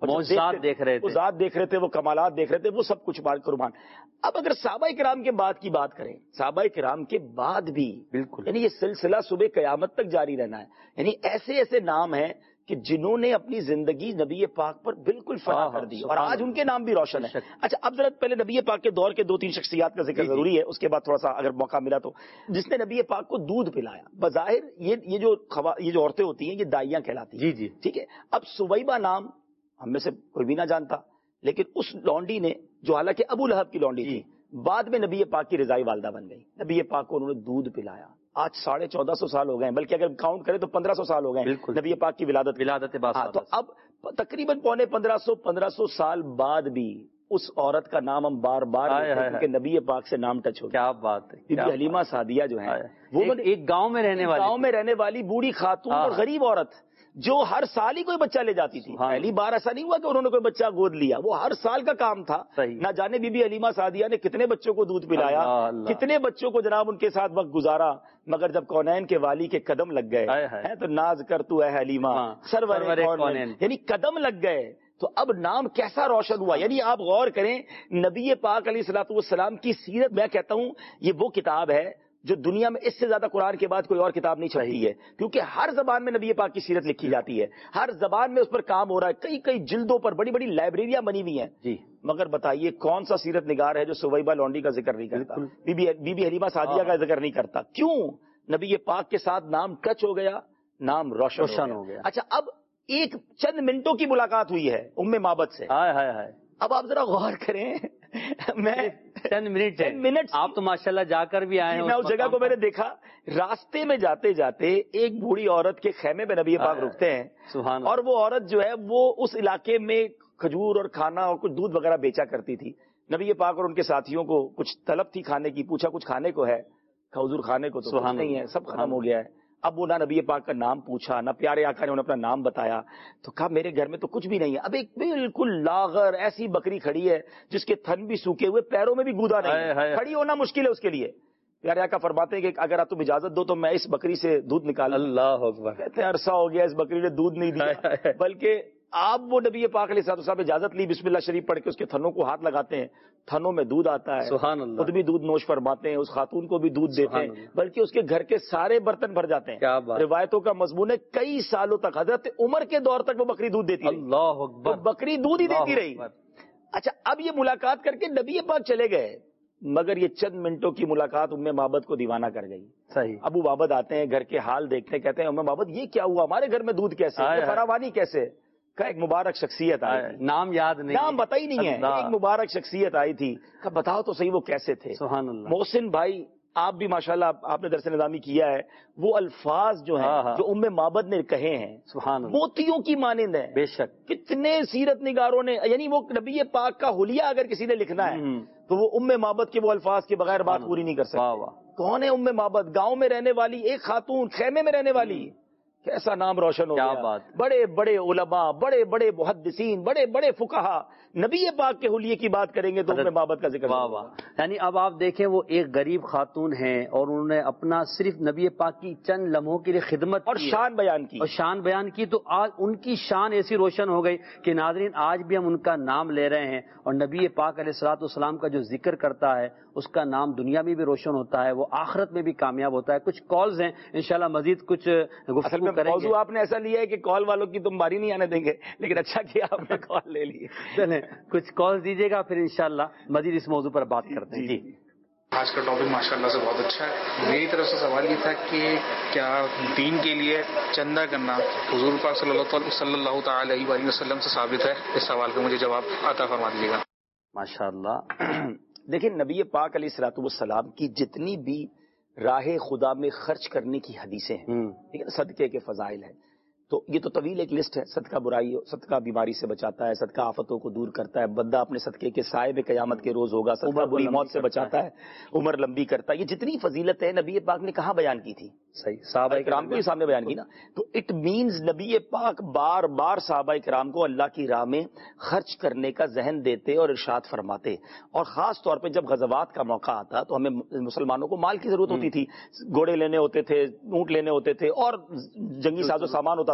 معجزات دیکھ رہے تھے، وہ ذات دیکھ رہے تھے، وہ کمالات دیکھ رہے تھے، وہ سب کچھ قربان۔ اب اگر صحابہ کرام کے بعد کی بات کریں، صحابہ کرام کے بعد بھی بالکل، یعنی یہ سلسلہ صبح قیامت تک جاری رہنا ہے۔ یعنی ایسے ایسے نام ہیں کہ جنہوں نے اپنی زندگی نبی پاک پر بالکل فنا کر دی اور آج ان کے نام بھی روشن ہے۔ اچھا اب ذرا پہلے نبی پاک کے دور کے دو تین شخصیات کا ذکر ضروری ہے، اس کے بعد تھوڑا سا اگر موقع ملا تو، جس نے نبی پاک کو دودھ پلایا۔ بظاہر یہ یہ جو یہ جو عورتیں ہوتی ہیں یہ دائیاں کہلاتی ہیں، جی جی ٹھیک ہے۔ اب سویبہ نام ہم میں سے کوئی بھی نہ جانتا، لیکن اس لونڈی نے جو حالانکہ ابو لہب کی لونڈی تھی، بعد میں نبی پاک کی رضائی والدہ بن گئی۔ نبی پاک کو انہوں نے دودھ پلایا۔ آج ساڑھے چودہ سو سال ہو گئے ہیں، بلکہ اگر کاؤنٹ کریں تو پندرہ سو سال ہو گئے ہیں نبی پاک کی ولادت ولادت تو اب تقریباً پونے پندرہ سو پندرہ سو سال بعد بھی اس عورت کا نام ہم بار بار کیونکہ نبی پاک سے نام ٹچ ہو گیا۔ کیا بات ہے، بی بی حلیمہ سعدیہ جو ہے وہ ایک گاؤں میں رہنے والی گاؤں میں رہنے والی بوڑھی خاتون اور غریب عورت جو ہر سال ہی کوئی بچہ لے جاتی تھی۔ پہلی بار ایسا نہیں ہوا کہ انہوں نے کوئی بچہ گود لیا، وہ ہر سال کا کام تھا۔ نہ جانے بی بی حلیمہ سعدیہ نے کتنے بچوں کو دودھ پلایا، کتنے بچوں کو جناب ان کے ساتھ وقت گزارا، مگر جب کونین کے والی کے قدم لگ گئے تو ناز کر تو اے حلیمہ سرور کونین، یعنی قدم لگ گئے تو اب نام کیسا روشن ہوا۔ یعنی آپ غور کریں، نبی پاک علیہ الصلوۃ والسلام کی سیرت، میں کہتا ہوں یہ وہ کتاب ہے جو دنیا میں اس سے زیادہ قرآن کے بعد کوئی اور کتاب نہیں چھپی ہے، کیونکہ ہر زبان میں نبی پاک کی سیرت لکھی جاتی ہے، ہر زبان میں اس پر کام ہو رہا ہے، کئی کئی جلدوں پر بڑی بڑی لائبریریاں بنی ہوئی ہیں جی۔ مگر بتائیے کون سا سیرت نگار ہے جو سویبہ لونڈی کا ذکر نہیں کرتا، be be be be Halima Sadia کا ذکر نہیں کرتا؟ کیوں؟ نبی پاک کے ساتھ نام ٹچ ہو گیا، نام روشن روشن ہو گیا۔ اچھا اب ایک چند منٹوں کی ملاقات ہوئی ہے ام معبد سے، ہائے ہائے ہائے، اب آپ ذرا غور کریں، میں چند منٹ منٹ آپ تو ماشاءاللہ جا کر بھی آئے ہیں، میں اس جگہ کو میں نے دیکھا، راستے میں جاتے جاتے ایک بوڑھی عورت کے خیمے پہ نبی پاک رکتے ہیں، اور وہ عورت جو ہے وہ اس علاقے میں کھجور اور کھانا اور کچھ دودھ وغیرہ بیچا کرتی تھی۔ نبی پاک اور ان کے ساتھیوں کو کچھ طلب تھی کھانے کی، پوچھا کچھ کھانے کو ہے؟ حضور کھانے کو تو کچھ نہیں ہے، سب ختم ہو گیا ہے۔ اب وہ نہ نبی پاک کا نام پوچھا، نہ پیارے آقا نے انہیں اپنا نام بتایا، تو کہا میرے گھر میں تو کچھ بھی نہیں ہے۔ اب ایک بالکل لاغر ایسی بکری کھڑی ہے جس کے تھن بھی سوکھے ہوئے، پیروں میں بھی گودا نہیں، کھڑی ہونا مشکل ہے اس کے لیے۔ پیارے آقا فرماتے ہیں کہ اگر تم اجازت دو تو میں اس بکری سے دودھ نکال۔ اللہ اکبر، کہتے ہیں عرصہ ہو گیا اس بکری نے دودھ نہیں دیا، بلکہ آپ وہ نبی پاک علیہ الصلوۃ والسلام اجازت لی، بسم اللہ شریف پڑھ کے اس کے تھنوں کو ہاتھ لگاتے ہیں، تھنوں میں دودھ آتا ہے، سبحان اللہ، خود بھی دودھ نوش فرماتے ہیں، اس خاتون کو بھی دودھ دیتے ہیں، بلکہ اس کے گھر کے سارے برتن بھر جاتے ہیں۔ روایتوں کا مضمون ہے کئی سالوں تک، حضرت عمر کے دور تک وہ بکری دودھ دیتی رہی، اللہ اکبر، بکری دودھ ہی دیتی رہی۔ اچھا اب یہ ملاقات کر کے نبی پاک چلے گئے، مگر یہ چند منٹوں کی ملاقات ام معبد کو دیوانہ کر گئی۔ صحیح، ابو معبد آتے ہیں، گھر کے حال دیکھتے ہیں، کہتے ہیں ام معبد یہ کیا ہوا، ہمارے گھر میں دودھ کیسے، فراوانی کیسے؟ کا ایک مبارک شخصیت آئی تھی، نام یاد نہیں، نام پتہ ہی نہیں ہے، ایک مبارک شخصیت آئی تھی، کہ بتاؤ تو صحیح وہ کیسے تھے؟ سبحان اللہ۔ محسن بھائی آپ بھی ماشاءاللہ آپ نے درس نظامی کیا ہے، وہ الفاظ جو ہیں جو ام معبد نے کہے ہیں سبحان اللہ موتیوں کی مانند ہیں، بے شک۔ کتنے سیرت نگاروں نے، یعنی وہ نبی پاک کا حلیہ اگر کسی نے لکھنا ہے تو وہ ام معبد کے وہ الفاظ کے بغیر بات پوری نہیں کر سکتے۔ کون ہے ام معبد؟ گاؤں میں رہنے والی ایک خاتون، خیمے میں رہنے والی، کیسا نام روشن ہو گیا۔ بات، بڑے بڑے علماء، بڑے بڑے محدثین، بڑے بڑے فقہا نبی پاک کے حلیے کی بات کریں گے تو ام معبد کا ذکر ہوگا۔ یعنی اب آپ دیکھیں وہ ایک غریب خاتون ہیں اور انہوں نے اپنا صرف نبی پاک کی چند لمحوں کے لیے خدمت اور شان بیان کی، اور شان بیان کی، تو آج ان کی شان ایسی روشن ہو گئی کہ ناظرین آج بھی ہم ان کا نام لے رہے ہیں، اور نبی پاک علیہ الصلوۃ والسلام کا جو ذکر کرتا ہے اس کا نام دنیا میں بھی روشن ہوتا ہے، وہ آخرت میں بھی کامیاب ہوتا ہے۔ کچھ کالز ہیں انشاءاللہ مزید کچھ گفتگو کریں گے۔ موضوع آپ نے ایسا لیا ہے کہ کال والوں کی تم باری نہیں آنے دیں گے، لیکن اچھا کیا آپ نے کال لے لی۔ چلیں کچھ کال دیجیے گا، پھر انشاءاللہ مزید اس موضوع پر بات کرتے ہیں۔ جی آج کا ٹاپک ماشاءاللہ سے بہت اچھا ہے۔ میری طرف سے سوال یہ تھا کہ کیا دین کے لیے چندہ کرنا حضور پاک صلی اللہ صلی اللہ تعالی علیہ وسلم سے ثابت ہے؟ اس سوال کا مجھے جواب عطا فرما دیجیے گا۔ ماشاءاللہ دیکھیں نبی پاک علیہ الصلوۃ والسلام کی جتنی بھی راہ خدا میں خرچ کرنے کی حدیثیں ہیں، ٹھیک ہے، صدقے کے فضائل ہیں، تو یہ تو طویل ایک لسٹ ہے۔ صدقہ برائی، صدقہ بیماری سے بچاتا ہے، صدقہ آفتوں کو دور کرتا ہے، بندہ اپنے صدقے کے سائے میں قیامت کے روز ہوگا، صدقہ بری موت سے بچاتا ہے، عمر لمبی کرتا ہے۔ یہ جتنی فضیلت ہے نبی پاک نے کہاں بیان کی تھی؟ صحیح، صحابہ کرام کو سامنے بیان کی نا۔ تو اٹ مینز نبی پاک بار بار صحابہ کرام کو اللہ کی راہ میں خرچ کرنے کا ذہن دیتے اور ارشاد فرماتے، اور خاص طور پہ جب غزوات کا موقع آتا تو ہمیں مسلمانوں کو مال کی ضرورت ہوتی تھی، گھوڑے لینے ہوتے تھے، اونٹ لینے ہوتے تھے، اور جنگی ساز و سامان ہوتا تھا،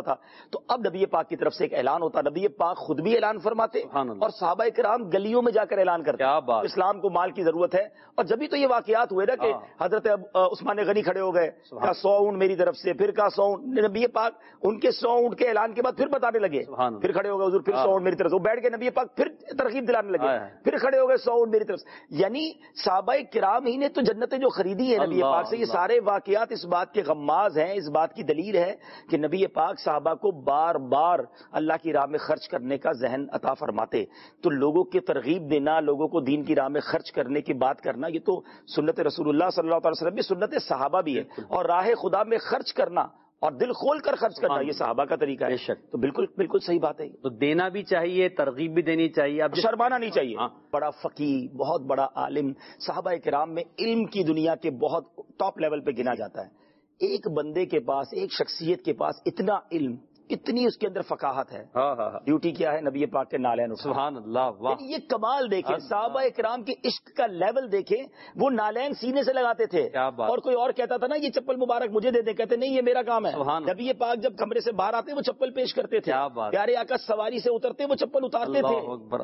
تھا. تو اب نبی پاک کی طرف سے ایک اعلان ہوتا, نبی پاک خود بھی اعلان فرماتے اور صحابہ کرام گلیوں میں جا کر اعلان کرتے اسلام کو مال کی ضرورت ہے. اور جبھی تو یہ واقعات ہوئے نا کہ حضرت عثمان غنی کھڑے ہو گئے, کہا سو اونٹ میری طرف سے, پھر کہا سو اونٹ. نبی پاک ان کے سو اونٹ کے اعلان کے بعد پھر بتانے لگے, پھر کھڑے ہو گئے حضور, پھر سو اونٹ میری طرف سے, بیٹھ کے نبی پاک پھر ترغیب دلانے لگے, پھر کھڑے ہو گئے سو اونٹ میری طرف سے. یعنی صحابہ کرام ہی نے تو جنتیں جو خریدی ہے نبی پاک سے. یہ سارے واقعات اس بات کے غماز ہیں, اس بات کی دلیل ہے کہ نبی پاک صحابہ کو بار بار اللہ کی راہ میں خرچ کرنے کا ذہن عطا فرماتے. تو لوگوں کی ترغیب دینا, لوگوں کو دین کی راہ میں خرچ کرنے کی بات کرنا, یہ تو سنت رسول اللہ صلی اللہ علیہ وسلم بھی, سنت صحابہ بھی ہے. اور راہ خدا میں خرچ کرنا اور دل کھول کر خرچ کرنا یہ صحابہ کا طریقہ ہے. تو بالکل بالکل صحیح بات ہے. تو دینا بھی چاہیے, ترغیب بھی دینی چاہیے, اب شرمانا نہیں چاہیے. بڑا فقیہ, بہت بڑا عالم, صحابہ کرام میں علم کی دنیا کے بہت ٹاپ لیول پہ گنا جاتا ہے. ایک بندے کے پاس, ایک شخصیت کے پاس اتنا علم, اتنی اس کے اندر فقاہت ہے, ڈیوٹی کیا ہے نبی پاک کے نالین. سبحان اللہ, واہ. یہ کمال دیکھیں, صحابہ کرام کے عشق کا لیول دیکھیں. وہ نالین سینے سے لگاتے تھے, اور کوئی اور کہتا تھا نا یہ چپل مبارک مجھے دے دے, کہتے نہیں یہ میرا کام ہے. نبی پاک جب کمرے سے باہر آتے وہ چپل پیش کرتے تھے, پیارے آقا سواری سے اترتے وہ چپل اتارتے تھے.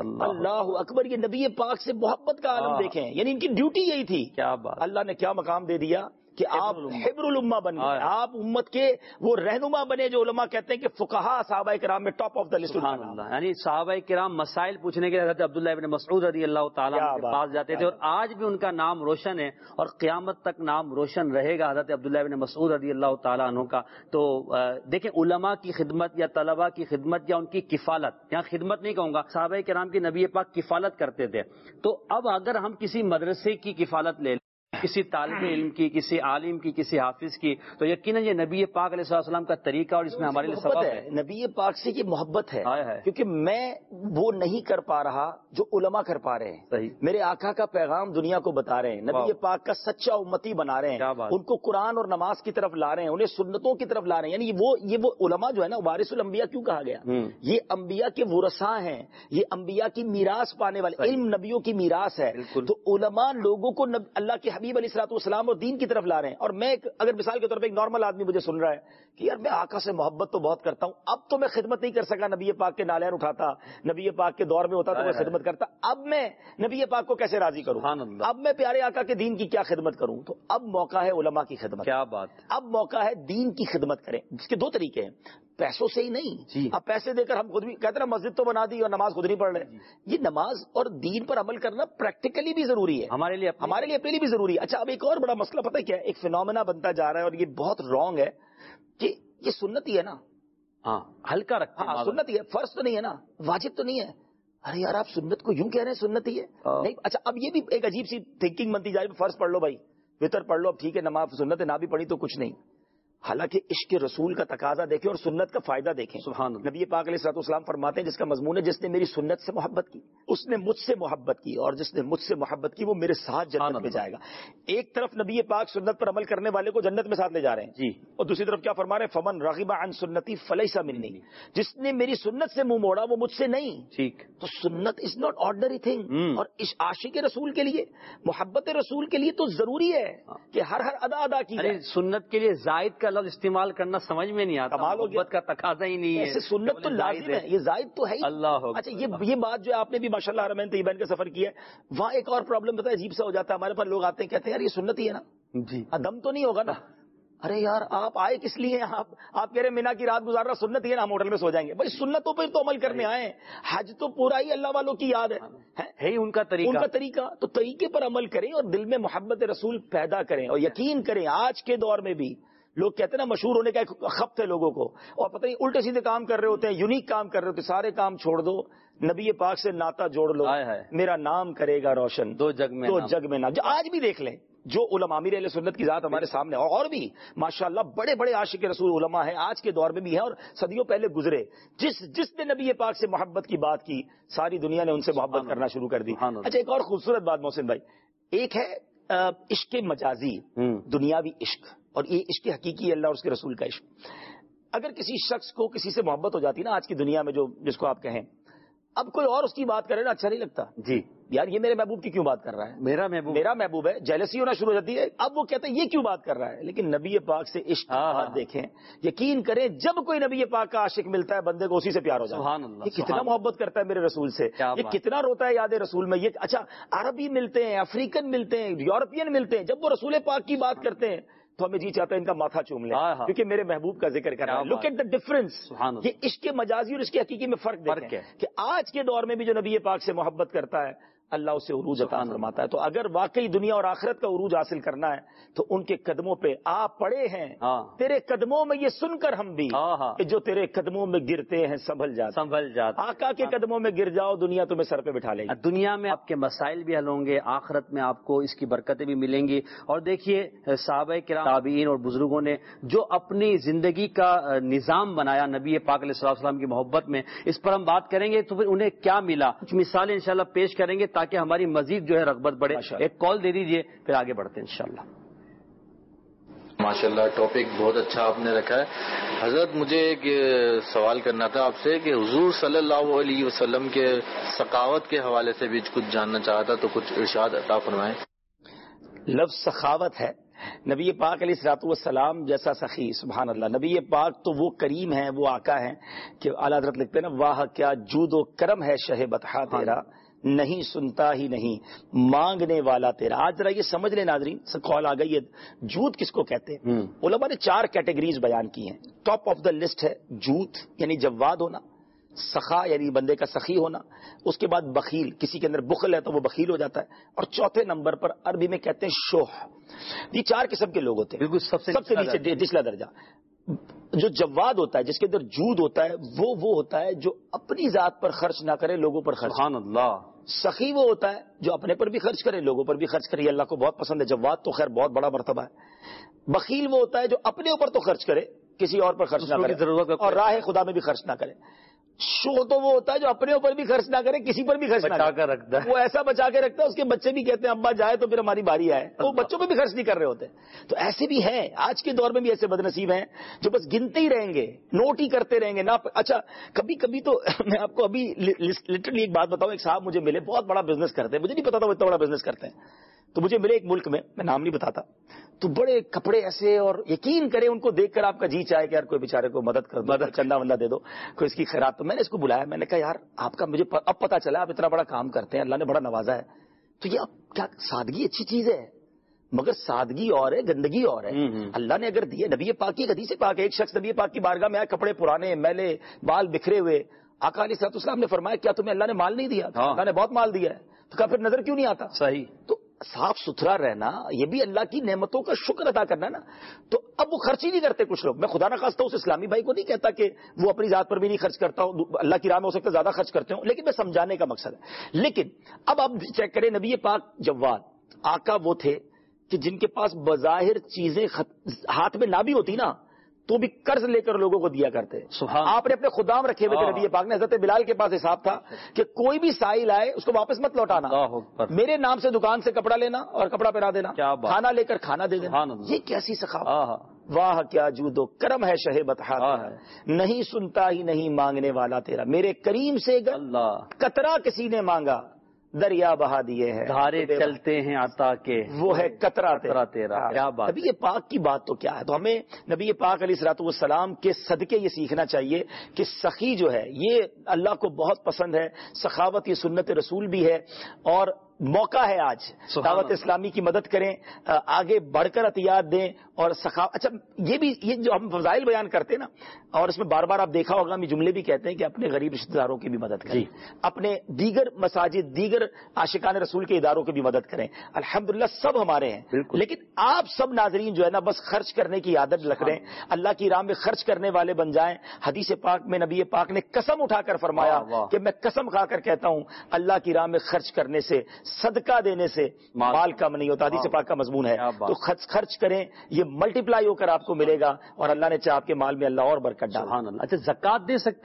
اللہ اکبر. یہ نبی پاک سے محبت کا عالم دیکھیں, یعنی ان کی ڈیوٹی یہی تھی. اللہ نے کیا مقام دے دیا کہ آپ حبر الامہ بن گئے, آپ امت کے وہ رہنما بنے جو علماء کہتے ہیں کہ فقہاء صحابہ کرام میں ٹاپ آف دا لسٹ. یعنی صحابہ کرام مسائل پوچھنے کے لیے حضرت عبداللہ ابن مسعود رضی اللہ تعالیٰ کے پاس جاتے تھے, اور آج بھی ان کا نام روشن ہے اور قیامت تک نام روشن رہے گا حضرت عبداللہ ابن مسعود رضی اللہ تعالیٰ عنہ کا. تو دیکھیں علماء کی خدمت یا طلباء کی خدمت یا ان کی کفالت, یہاں خدمت نہیں کہوں گا, صحابہ کرام کی نبی پاک کفالت کرتے تھے. تو اب اگر ہم کسی مدرسے کی کفالت لے لیں, کسی طالب علم کی, کسی عالم کی, کسی حافظ کی, تو یقیناً یہ نبی پاک علیہ السلام کا طریقہ اور اس میں ہمارے لیے سبب ہے. نبی پاک سے یہ محبت ہے, کیونکہ میں وہ نہیں کر پا رہا جو علماء کر پا رہے ہیں. میرے آقا کا پیغام دنیا کو بتا رہے ہیں, نبی پاک کا سچا امتی بنا رہے ہیں, ان کو قرآن اور نماز کی طرف لا رہے ہیں, انہیں سنتوں کی طرف لا رہے ہیں. یعنی وہ یہ وہ علماء جو ہے نا, وارث الانبیاء کیوں کہا گیا؟ یہ انبیاء کے ورثاء ہیں, یہ انبیاء کی میراث پانے والے, علم نبیوں کی میراث ہے. تو علماء لوگوں کو اللہ کے حبیب علیہ الصلوۃ والسلام اور دین کی طرف لا رہے ہیں. اور میں اگر مثال کے طور پہ ایک نارمل آدمی مجھے سن رہا ہے کہ یار میں آقا سے محبت تو بہت کرتا ہوں, اب تو میں خدمت نہیں کر سکا, نبی پاک کے نالین اٹھاتا, نبی پاک کے دور میں ہوتا تو میں خدمت کرتا, اب میں نبی پاک کو کیسے راضی کروں, اب میں پیارے آقا کے دین کی کیا خدمت کروں؟ تو اب موقع ہے علماء کی خدمت. کیا بات. اب موقع ہے دین کی خدمت کریں, جس کے دو طریقے ہیں, پیسوں سے ہی نہیں. اب پیسے دے کر ہم خود بھی کہتے ہیں مسجد تو بنا دی اور نماز خود نہیں پڑھ رہے. یہ نماز اور دین پر عمل کرنا پریکٹیکلی بھی ضروری ہے, ہمارے لیے ہمارے لیے اپنے لیے بھی ضروری ہے. اچھا اب ایک اور بڑا مسئلہ پتہ ہے کیا ہے, ایک فینومینا بنتا جا رہا ہے اور یہ بہت رانگ ہے کہ یہ سنت ہی ہے نا, ہاں ہلکا رکھا, ہاں سنت ہی ہے, فرض تو نہیں ہے نا, واجب تو نہیں ہے. ارے یار آپ سنت کو یوں کہہ رہے ہیں سنت ہی ہے نہیں. اچھا اب یہ بھی ایک عجیب سی تھنکنگ بنتی جائے, فرض پڑھ لو بھائی, وطر پڑھ لو, اب ٹھیک ہے, نماز سنت نہ بھی پڑھی تو کچھ نہیں. حالانکہ عشق رسول کا تقاضا دیکھیں اور سنت کا فائدہ دیکھیں. سبحان اللہ. نبی پاک علیہ الصلوۃ والسلام فرماتے ہیں جس کا مضمون ہے جس نے میری سنت سے محبت کی اس نے مجھ سے محبت کی, اور جس نے مجھ سے محبت کی وہ میرے ساتھ جنت میں جائے گا. ایک طرف نبی پاک سنت پر عمل کرنے والے کو جنت میں ساتھ لے جا رہے ہیں جی, اور دوسری طرف کیا فرما رہے ہیں, فمن رغب عن سنتی فلیس منی, جس نے میری سنت سے منہ موڑا وہ مجھ سے نہیں. ٹھیک. تو سنت از ناٹ آرڈنری تھنگ, اور اس عاشق رسول کے لیے, محبت رسول کے لیے تو ضروری ہے کہ ہر ہر ادا ادا کی جائے. سنت کے لیے زائد کا لفظ استعمال کرنا سمجھ میں نہیں آتا, کمال ہو گیا, کا تقاضا ہی نہیں ہے. سنت تو لازم ہے, یہ زائد تو ہے. اللہ. اچھا یہ یہ بات جو آپ نے بھی ماشاءاللہ حرمین طیبین کا سفر کیا ہے, وہاں ایک اور پرابلم بتا ہے, عجیب سا ہو جاتا ہے. ہمارے پاس لوگ آتے ہیں کہتے ہیں یار یہ سنت ہی ہے نا جی, دم تو نہیں ہوگا نا. ارے یار آپ آئے کس لیے ہیں, آپ آپ کہہ رہے مینا کی رات گزار رہا, سنت ہی ہے نا, ہم ہوٹل میں سو جائیں گے. بھائی سنتوں پہ تو عمل کرنے آئے ہیں, حج تو پورا ہی اللہ والوں کی یاد ہے, ہے ان کا طریقہ, ان کا طریقہ. تو طریقے پر عمل کریں اور دل میں محبت رسول پیدا کریں, اور یقین کریں آج کے دور میں بھی لوگ کہتے ہیں نا مشہور ہونے کا ایک خبت ہے لوگوں کو, اور پتہ نہیں الٹے سیدھے کام کر رہے ہوتے ہیں, یونیک کام کر رہے ہوتے ہیں. سارے کام چھوڑ دو, نبی پاک سے ناتا جوڑ لو, میرا نام کرے گا روشن دو جگ میں دو جگ میں نام. آج بھی دیکھ لیں جو علماء امیر اہل سنت کی ذات ہمارے سامنے, اور بھی ماشاءاللہ بڑے بڑے عاشق رسول علماء ہیں آج کے دور میں بھی ہیں, اور صدیوں پہلے گزرے. جس جس نے نبی پاک سے محبت کی بات کی ساری دنیا نے ان سے محبت کرنا شروع کر دی. اچھا ایک اور خوبصورت بات محسن بھائی, ایک ہے عشق مجازی, دنیاوی عشق, اور یہ عشق حقیقی اللہ اور اس کے رسول کا عشق. اگر کسی شخص کو کسی سے محبت ہو جاتی نا آج کی دنیا میں, جو جس کو آپ کہیں, اب کوئی اور اس کی بات کرے نا اچھا نہیں لگتا جی. یار یہ میرے محبوب کی کیوں بات کر رہا ہے, میرا محبوب میرا محبوب ہے, جیلسی ہونا شروع ہو جاتی ہے. اب وہ کہتے ہیں یہ کیوں بات کر رہا ہے, لیکن نبی پاک سے عشق بات دیکھیں, یقین کریں جب کوئی نبی پاک کا عاشق ملتا ہے بندے کو اسی سے پیار ہو جاتا ہے. سبحان اللہ, یہ کتنا محبت کرتا ہے میرے رسول سے, یہ کتنا روتا ہے یاد رسول میں. یہ اچھا عربی ملتے ہیں, افریقن ملتے ہیں, یورپین ملتے ہیں, جب وہ رسول پاک کی بات کرتے ہیں تو ہمیں جی چاہتا ہے ان کا ماتھا چوم لیں, کیونکہ میرے محبوب کا ذکر کر رہا ہے. Look at the difference. یہ عشق مجازی اور عشق حقیقی میں فرق دیکھیں کہ آج کے دور میں بھی جو نبی پاک سے محبت کرتا ہے اللہ اسے عروج عطا فرماتا ہے. تو اگر واقعی دنیا اور آخرت کا عروج حاصل کرنا ہے تو ان کے قدموں پہ آ پڑے ہیں, تیرے قدموں میں یہ سن کر ہم بھی کہ جو تیرے قدموں میں گرتے ہیں سنبھل جاتے سنبھل جاتے. آقا کے قدموں میں گر جاؤ, دنیا تمہیں سر پہ بٹھا لے گی. دنیا میں آپ کے مسائل بھی حل ہوں گے, آخرت میں آپ کو اس کی برکتیں بھی ملیں گی. اور دیکھیے صحابہ کرام, تابعین اور بزرگوں نے جو اپنی زندگی کا نظام بنایا نبی پاک علیہ الصلوۃ والسلام کی محبت میں, اس پر ہم بات کریں گے. تو پھر انہیں کیا ملا, کچھ مثالیں انشاءاللہ پیش کریں گے تاکہ ہماری مزید جو ہے رغبت بڑھے. ایک کال دے دیجئے پھر آگے بڑھتے ہیں انشاءاللہ. ماشاءاللہ ٹاپک بہت اچھا آپ نے رکھا ہے. حضرت مجھے ایک سوال کرنا تھا آپ سے کہ حضور صلی اللہ علیہ وسلم کے سخاوت کے حوالے سے بھی کچھ جاننا چاہا تھا, تو کچھ ارشاد عطا فرمائیں. لفظ سخاوت ہے, نبی پاک علیہ الصلوۃ والسلام جیسا سخی, سبحان اللہ. نبی پاک تو وہ کریم ہیں, وہ آقا ہیں کہ اعلیٰ حضرت لکھتے ہیں نا, واہ کیا جود و کرم ہے شہ بطحا تیرا, نہیں سنتا ہی نہیں مانگنے والا تیرا. آج ذرا یہ سمجھ لیں ناظرین, کال آ گئی ہے. جود کس کو کہتے ہیں؟ علماء نے چار کیٹیگریز بیان کی ہیں. ٹاپ آف دا لسٹ ہے جود یعنی جواد ہونا, سخا یعنی بندے کا سخی ہونا, اس کے بعد بخیل, کسی کے اندر بخل ہے تو وہ بخیل ہو جاتا ہے, اور چوتھے نمبر پر عربی میں کہتے ہیں شوہ. یہ چار قسم کے لوگ ہوتے ہیں. بالکل سب سے سب سے نیچے نچلا درجہ جو جواد ہوتا ہے, جس کے اندر جود ہوتا ہے, وہ وہ ہوتا ہے جو اپنی ذات پر خرچ نہ کرے, لوگوں پر خرچ. سبحان اللہ. سخی وہ ہوتا ہے جو اپنے پر بھی خرچ کرے, لوگوں پر بھی خرچ کرے. یہ اللہ کو بہت پسند ہے. جواد تو خیر بہت بڑا مرتبہ ہے. بخیل وہ ہوتا ہے جو اپنے اوپر تو خرچ کرے, کسی اور پر خرچ نہ کرے, اور راہ خدا میں بھی خرچ نہ کرے. شو تو وہ ہوتا ہے جو اپنے اوپر بھی خرچ نہ کرے, کسی پر بھی خرچ نہ کرے, رکھتا ہے. وہ ایسا بچا کے رکھتا ہے, اس کے بچے بھی کہتے ہیں ابا جائے تو پھر ہماری باری آئے, وہ بچوں پہ بھی خرچ نہیں کر رہے ہوتے. تو ایسے بھی ہیں آج کے دور میں بھی, ایسے بد نصیب ہیں جو بس گنتے ہی رہیں گے, نوٹ ہی کرتے رہیں گے. نہ اچھا کبھی کبھی تو میں آپ کو ابھی لٹرلی ایک بات بتاؤں, ایک صاحب مجھے ملے, بہت بڑا بزنس کرتے ہیں, مجھے نہیں پتا تھا وہ اتنا بڑا بزنس کرتے ہیں. تو مجھے ملے ایک ملک میں, میں نام نہیں بتاتا, تو بڑے کپڑے ایسے, اور یقین کریں ان کو دیکھ کر آپ کا جی چاہے کہ یار کوئی بیچارے کو مدد کر دو, چندہ وندہ دے دو, کوئی اس کی خیرات. تو میں نے اس کو بلایا, میں نے کہا یار آپ کا مجھے اب پتا چلا آپ اتنا بڑا کام کرتے ہیں, اللہ نے بڑا نوازا ہے, تو یہ اب کیا سادگی اچھی چیز ہے, مگر سادگی اور ہے, گندگی اور ہے. اللہ نے اگر دیے, نبی پاک کی حدیث پاک, ایک شخص نبی پاک کی بارگاہ میں آئے, کپڑے پرانے میلے, بال بکھرے ہوئے. آقا علیہ الصلوۃ والسلام نے فرمایا کیا تمہیں اللہ نے مال نہیں دیا؟ اللہ نے بہت مال دیا ہے. تو کہا پھر نظر کیوں نہیں آتا؟ صحیح. تو صاف ستھرا رہنا یہ بھی اللہ کی نعمتوں کا شکر ادا کرنا ہے نا. تو اب وہ خرچ ہی نہیں کرتے کچھ لوگ. میں خدا نہ خواستہ اس اسلامی بھائی کو نہیں کہتا کہ وہ اپنی ذات پر بھی نہیں خرچ کرتا ہوں, اللہ کی راہ میں ہو سکتا ہے زیادہ خرچ کرتے ہوں, لیکن میں سمجھانے کا مقصد ہے. لیکن اب آپ چیک کریں, نبی پاک جواد آقا وہ تھے کہ جن کے پاس بظاہر چیزیں ہاتھ میں نہ بھی ہوتی نا تو بھی قرض لے کر لوگوں کو دیا کرتے. آپ نے اپنے خدام رکھے ہوئے تھے نبی پاک نے. حضرت بلال کے پاس حساب تھا کہ کوئی بھی سائل آئے اس کو واپس مت لوٹانا, میرے نام سے دکان سے کپڑا لینا اور کپڑا پہنا دینا, کھانا لے کر کھانا دے دینا. یہ کیسی سخاوت, واہ کیا جود و کرم ہے شہ بطحا, نہیں سنتا ہی نہیں مانگنے والا تیرا. میرے کریم سے قطرہ کسی نے مانگا دریا بہا دیے ہیں, دھارے چلتے ہیں عطا کے, وہ ہے قطرہ تیرا تیرا. کیا بات. نبی پاک کی بات تو کیا ہے. تو ہمیں نبی پاک علیہ الصلوۃ والسلام کے صدقے یہ سیکھنا چاہیے کہ سخی جو ہے یہ اللہ کو بہت پسند ہے. سخاوت یہ سنت رسول بھی ہے, اور موقع ہے آج دعوت اسلامی کی مدد کریں, آگے بڑھ کر عطیات دیں اور سخا. اچھا یہ بھی یہ جو ہم فضائل بیان کرتے ہیں نا, اور اس میں بار بار آپ دیکھا ہوگا ہم یہ جملے بھی کہتے ہیں کہ اپنے غریب رشتہ داروں کی بھی مدد کریں, جی. اپنے دیگر مساجد دیگر عاشقان رسول کے اداروں کی بھی مدد کریں. الحمدللہ سب ہمارے ہیں, بالکل. لیکن آپ سب ناظرین جو ہے نا بس خرچ کرنے کی عادت رکھ رہے ہیں, اللہ کی راہ میں خرچ کرنے والے بن جائیں. حدیث پاک میں نبی پاک نے قسم اٹھا کر فرمایا واہ واہ. کہ میں قسم کھا کر کہتا ہوں اللہ کی راہ میں خرچ کرنے سے, صدقہ دینے سے مال کم نہیں ہوتا. حدیث پاک کا مضمون ہے. تو خرچ خرچ کریں, یہ ملٹی پلائی ہو کر آپ کو ملے گا, اور اللہ نے چاہ آپ کے مال میں اللہ اور برکت ڈالا. اچھا زکات دے سکتے ہیں؟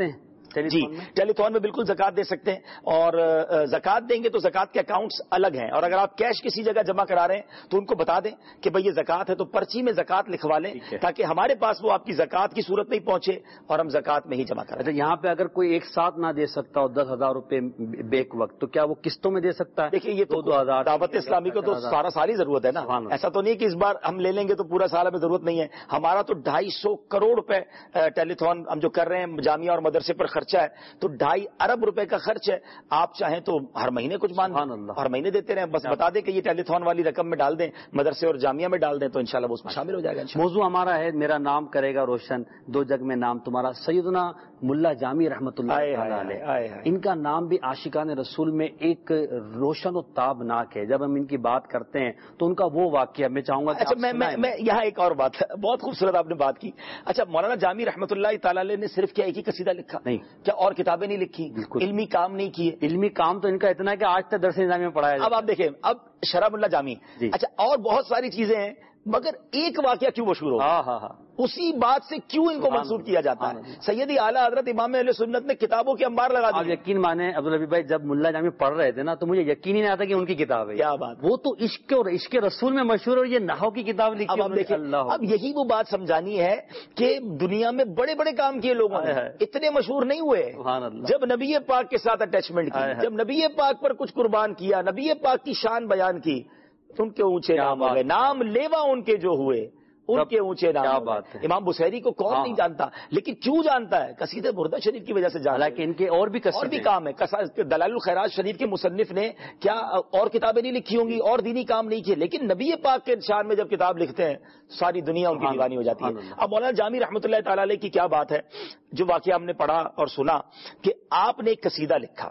جی ٹیلی تھون میں بالکل زکات دے سکتے ہیں, اور زکات دیں گے تو زکات کے اکاؤنٹس الگ ہیں, اور اگر آپ کیش کسی جگہ جمع کرا رہے ہیں تو ان کو بتا دیں کہ بھئی یہ زکات ہے, تو پرچی میں زکات لکھوا لیں تاکہ ہمارے پاس وہ آپ کی زکات کی صورت میں ہی پہنچے اور ہم زکات میں ہی جمع کریں. اچھا, یہاں پہ اگر کوئی ایک ساتھ نہ دے سکتا ہو دس ہزار روپے بیک وقت, تو کیا وہ قسطوں میں دے سکتا ہے؟ دیکھیے یہ تو دو ہزار دعوت اسلامی کو تو سارا ساری ضرورت ہے نا, ایسا تو نہیں کہ اس بار ہم لے لیں گے تو پورا سال ہمیں ضرورت نہیں ہے. ہمارا تو ڈھائی سو کروڑ روپے ٹیلی تھون ہم جو کر رہے ہیں جامعہ اور مدرسے پر خرچہ ہے, تو ڈھائی ارب روپے کا خرچ ہے. آپ چاہیں تو ہر مہینے کچھ مان دیں, ہر مہینے دیتے رہیں, بس بتا دیں کہ یہ ٹیلی تھون والی رقم میں ڈال دیں, مدرسے اور جامعہ میں ڈال دیں, تو انشاءاللہ وہ اس میں شامل ہو جائے گا. موضوع ہمارا ہے میرا نام کرے گا روشن, دو جگ میں نام تمہارا. سیدنا ملا جامی رحمۃ اللہ علیہ, ان کا نام بھی عاشقان رسول میں ایک روشن و تابناک ہے. جب ہم ان کی بات کرتے ہیں تو ان کا وہ واقعہ میں چاہوں گا. اچھا میں میں یہاں ایک اور بات, بہت خوبصورت آپ نے بات کی. اچھا مولانا جامی رحمۃ اللہ تعالی علیہ نے صرف کیا ایک ہی قصیدہ لکھا؟ نہیں. کیا اور کتابیں نہیں لکھی؟ بالکل. علمی کام نہیں کیے؟ علمی کام تو ان کا اتنا ہے کہ آج تک درس نظام میں پڑھایا. اب آپ دیکھیں, اب شرح ملا جامی, اچھا اور بہت ساری چیزیں ہیں, مگر ایک واقعہ کیوں مشہور ہو؟ ہاں ہاں ہاں اسی بات سے کیوں ان کو منسوب کیا جاتا ہے؟ سیدی اعلیٰ حضرت امام اہل سنت نے کتابوں کے انبار لگا دیے. آپ یقین مانیں عبدالربی بھائی, جب ملا جامی پڑھ رہے تھے نا تو مجھے یقین ہی نہیں آتا کہ ان کی کتاب ہے. کیا بات, وہ تو عشق اور عشق رسول میں مشہور, اور یہ نحو کی کتاب لکھی. اب دیکھیں, اب یہی وہ بات سمجھانی ہے کہ دنیا میں بڑے بڑے کام کیے لوگوں نے, اتنے مشہور نہیں ہوئے. جب نبی پاک کے ساتھ اٹیچمنٹ کی, جب نبی پاک پر کچھ قربان کیا, نبی پاک کی شان بیان کی, ان کے اونچے نام ہو گئے, نام لیوا ان کے جو ہوئے ان کے اونچے نام. بات ہے. امام بصیری کو کون نہیں جانتا, لیکن کیوں جانتا ہے؟ قصید بردہ شریف کی وجہ سے جانتا ہے. حالانکہ ان کے اور بھی اور بھی کام ہے. دلائل الخیرات شریف کے مصنف نے کیا اور کتابیں نہیں لکھی ہوں گی, اور دینی کام نہیں کیے, لیکن نبی پاک کے شان میں جب کتاب لکھتے ہیں ساری دنیا ان کی دیوانی ہو جاتی ہے. اب مولانا جامی رحمۃ اللہ تعالی علیہ کی کیا بات ہے, جو واقعہ ہم نے پڑھا اور سنا کہ آپ نے ایک قصیدہ لکھا,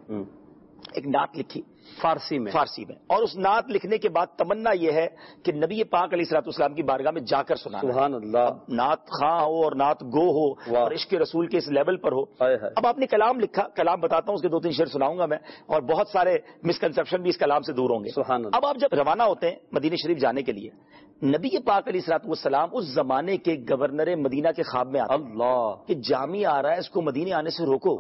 ایک نعت لکھی فارسی میں فارسی میں اور اس نعت لکھنے کے بعد تمنا یہ ہے کہ نبی پاک علیہ الصلوۃ والسلام کی بارگاہ میں جا کر سنانا. سبحان اللہ. نعت خواں ہو اور نعت گو ہو اور عشق رسول کے اس لیول پر ہو. اب آپ نے کلام لکھا, کلام بتاتا ہوں, اس کے دو تین شعر سناؤں گا میں, اور بہت سارے مسکنسپشن بھی اس کلام سے دور ہوں گے. سبحان اللہ. اب آپ جب روانہ ہوتے ہیں مدینہ شریف جانے کے لیے, نبی پاک علیہ الصلوۃ والسلام اس زمانے کے گورنر مدینہ کے خواب میں آتے ہیں اللہ کہ جامی آ رہا ہے, اس کو مدینے آنے سے روکو.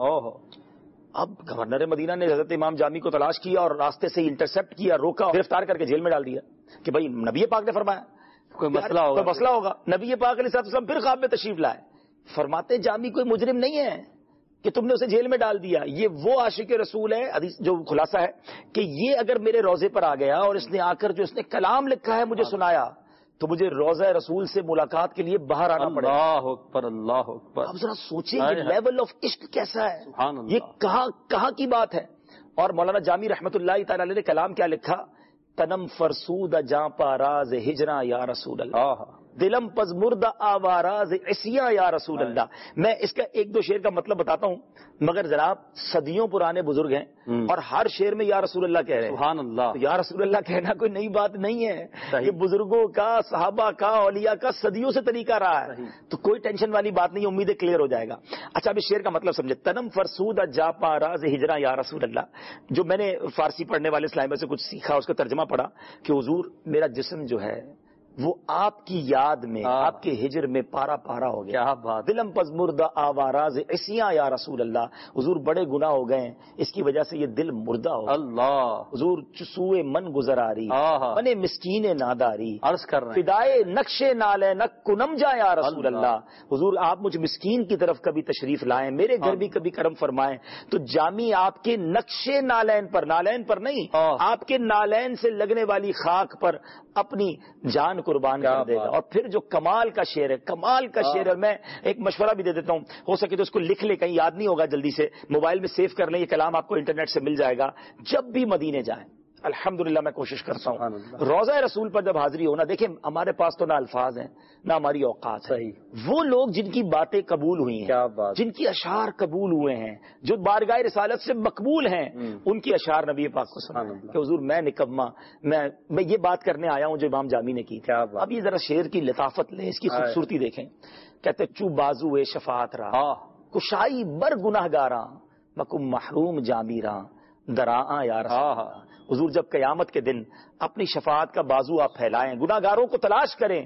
اب گورنر مدینہ نے حضرت امام جامی کو تلاش کیا اور راستے سے انٹرسپٹ کیا, روکا, گرفتار کر کے جیل میں ڈال دیا کہ بھائی نبی پاک نے فرمایا کوئی مسئلہ ہوگا, کوئی مسئلہ ہوگا. نبی پاک علیہ السلام پھر خواب میں تشریف لائے, فرماتے جامی کوئی مجرم نہیں ہے کہ تم نے اسے جیل میں ڈال دیا, یہ وہ عاشق رسول ہے. حدیث جو خلاصہ ہے کہ یہ اگر میرے روزے پر آ گیا اور اس نے آ کر جو اس نے کلام لکھا ہے مجھے سنایا, تو مجھے روزہ رسول سے ملاقات کے لیے باہر آنا پڑے. اللہ اکبر, اللہ اکبر. اب ذرا سوچیں یہ لیول آف عشق کیسا ہے, یہ کہاں کہاں کی بات ہے. اور مولانا جامی رحمت اللہ تعالی علیہ نے کلام کیا لکھا, تنم فرسود جاں پا راز ہجراں یا رسول اللہ, دلم پز مردہ آواراز عصیاں یا رسول اللہ. میں اس کا ایک دو شعر کا مطلب بتاتا ہوں, مگر جناب صدیوں پرانے بزرگ ہیں اور ہر شعر میں یا رسول اللہ کہہ رہے ہیں. سبحان اللہ. تو یا رسول اللہ کہنا کوئی نئی بات نہیں ہے, یہ بزرگوں کا, صحابہ کا, اولیاء کا صدیوں سے طریقہ رہا ہے, تو کوئی ٹینشن والی بات نہیں, امیدیں کلیئر ہو جائے گا. اچھا اب اس شعر کا مطلب سمجھے, تنم فرسود جا پا راز ہجراں یا رسول اللہ. جو میں نے فارسی پڑھنے والے اسلام سے کچھ سیکھا, اس کا ترجمہ پڑھا کہ حضور میرا جسم جو ہے وہ آپ کی یاد میں, آپ کے ہجر میں پارا پارا ہو گیا. دلم پز مردہ آواراز عصیاں یا رسول اللہ. حضور بڑے گناہ ہو گئے, اس کی وجہ سے یہ دل مردہ ہو. اللہ. حضور چسوئے من گزراری, بنے مسکین ناداری, عرض کر رہے ہیں فدائے نقش نالے نک کنم جا یا رسول اللہ. حضور آپ مجھ مسکین کی طرف کبھی تشریف لائیں, میرے گھر بھی کبھی کرم فرمائیں. تو جامی آپ کے نقش نالین پر, نالین پر نہیں, آپ کے نالین سے لگنے والی خاک پر اپنی جان قربان کر دے گا. اور پھر جو کمال کا شعر ہے, کمال کا شعر ہے, میں ایک مشورہ بھی دے دیتا ہوں, ہو سکے تو اس کو لکھ لے, کہیں یاد نہیں ہوگا جلدی سے, موبائل میں سیو کر لیں, یہ کلام آپ کو انٹرنیٹ سے مل جائے گا. جب بھی مدینے جائیں, الحمدللہ میں کوشش کرتا ہوں روزہ رسول پر جب حاضری ہونا, دیکھیں ہمارے پاس تو نہ الفاظ ہیں نہ ہماری اوقات ہے. وہ لوگ جن کی باتیں قبول ہوئی ہیں, جن کی اشعار قبول ہوئے ہیں, جو بارگاہ رسالت سے مقبول ہیں, ان کی اشعار نبی پاک کو سنا کہ حضور میں نکما, میں میں یہ بات کرنے آیا ہوں جو امام جامی نے کی. اب یہ ذرا شعر کی لطافت لیں, اس کی خوبصورتی دیکھیں. کہتے چو بازو شفاعت رہا, کشائی بر گناہ گاراں, مکم محروم جامی راں دراں یا رسول اللہ. حضور جب قیامت کے دن اپنی شفاعت کا بازو آپ پھیلائیں, گناہ گاروں کو تلاش کریں,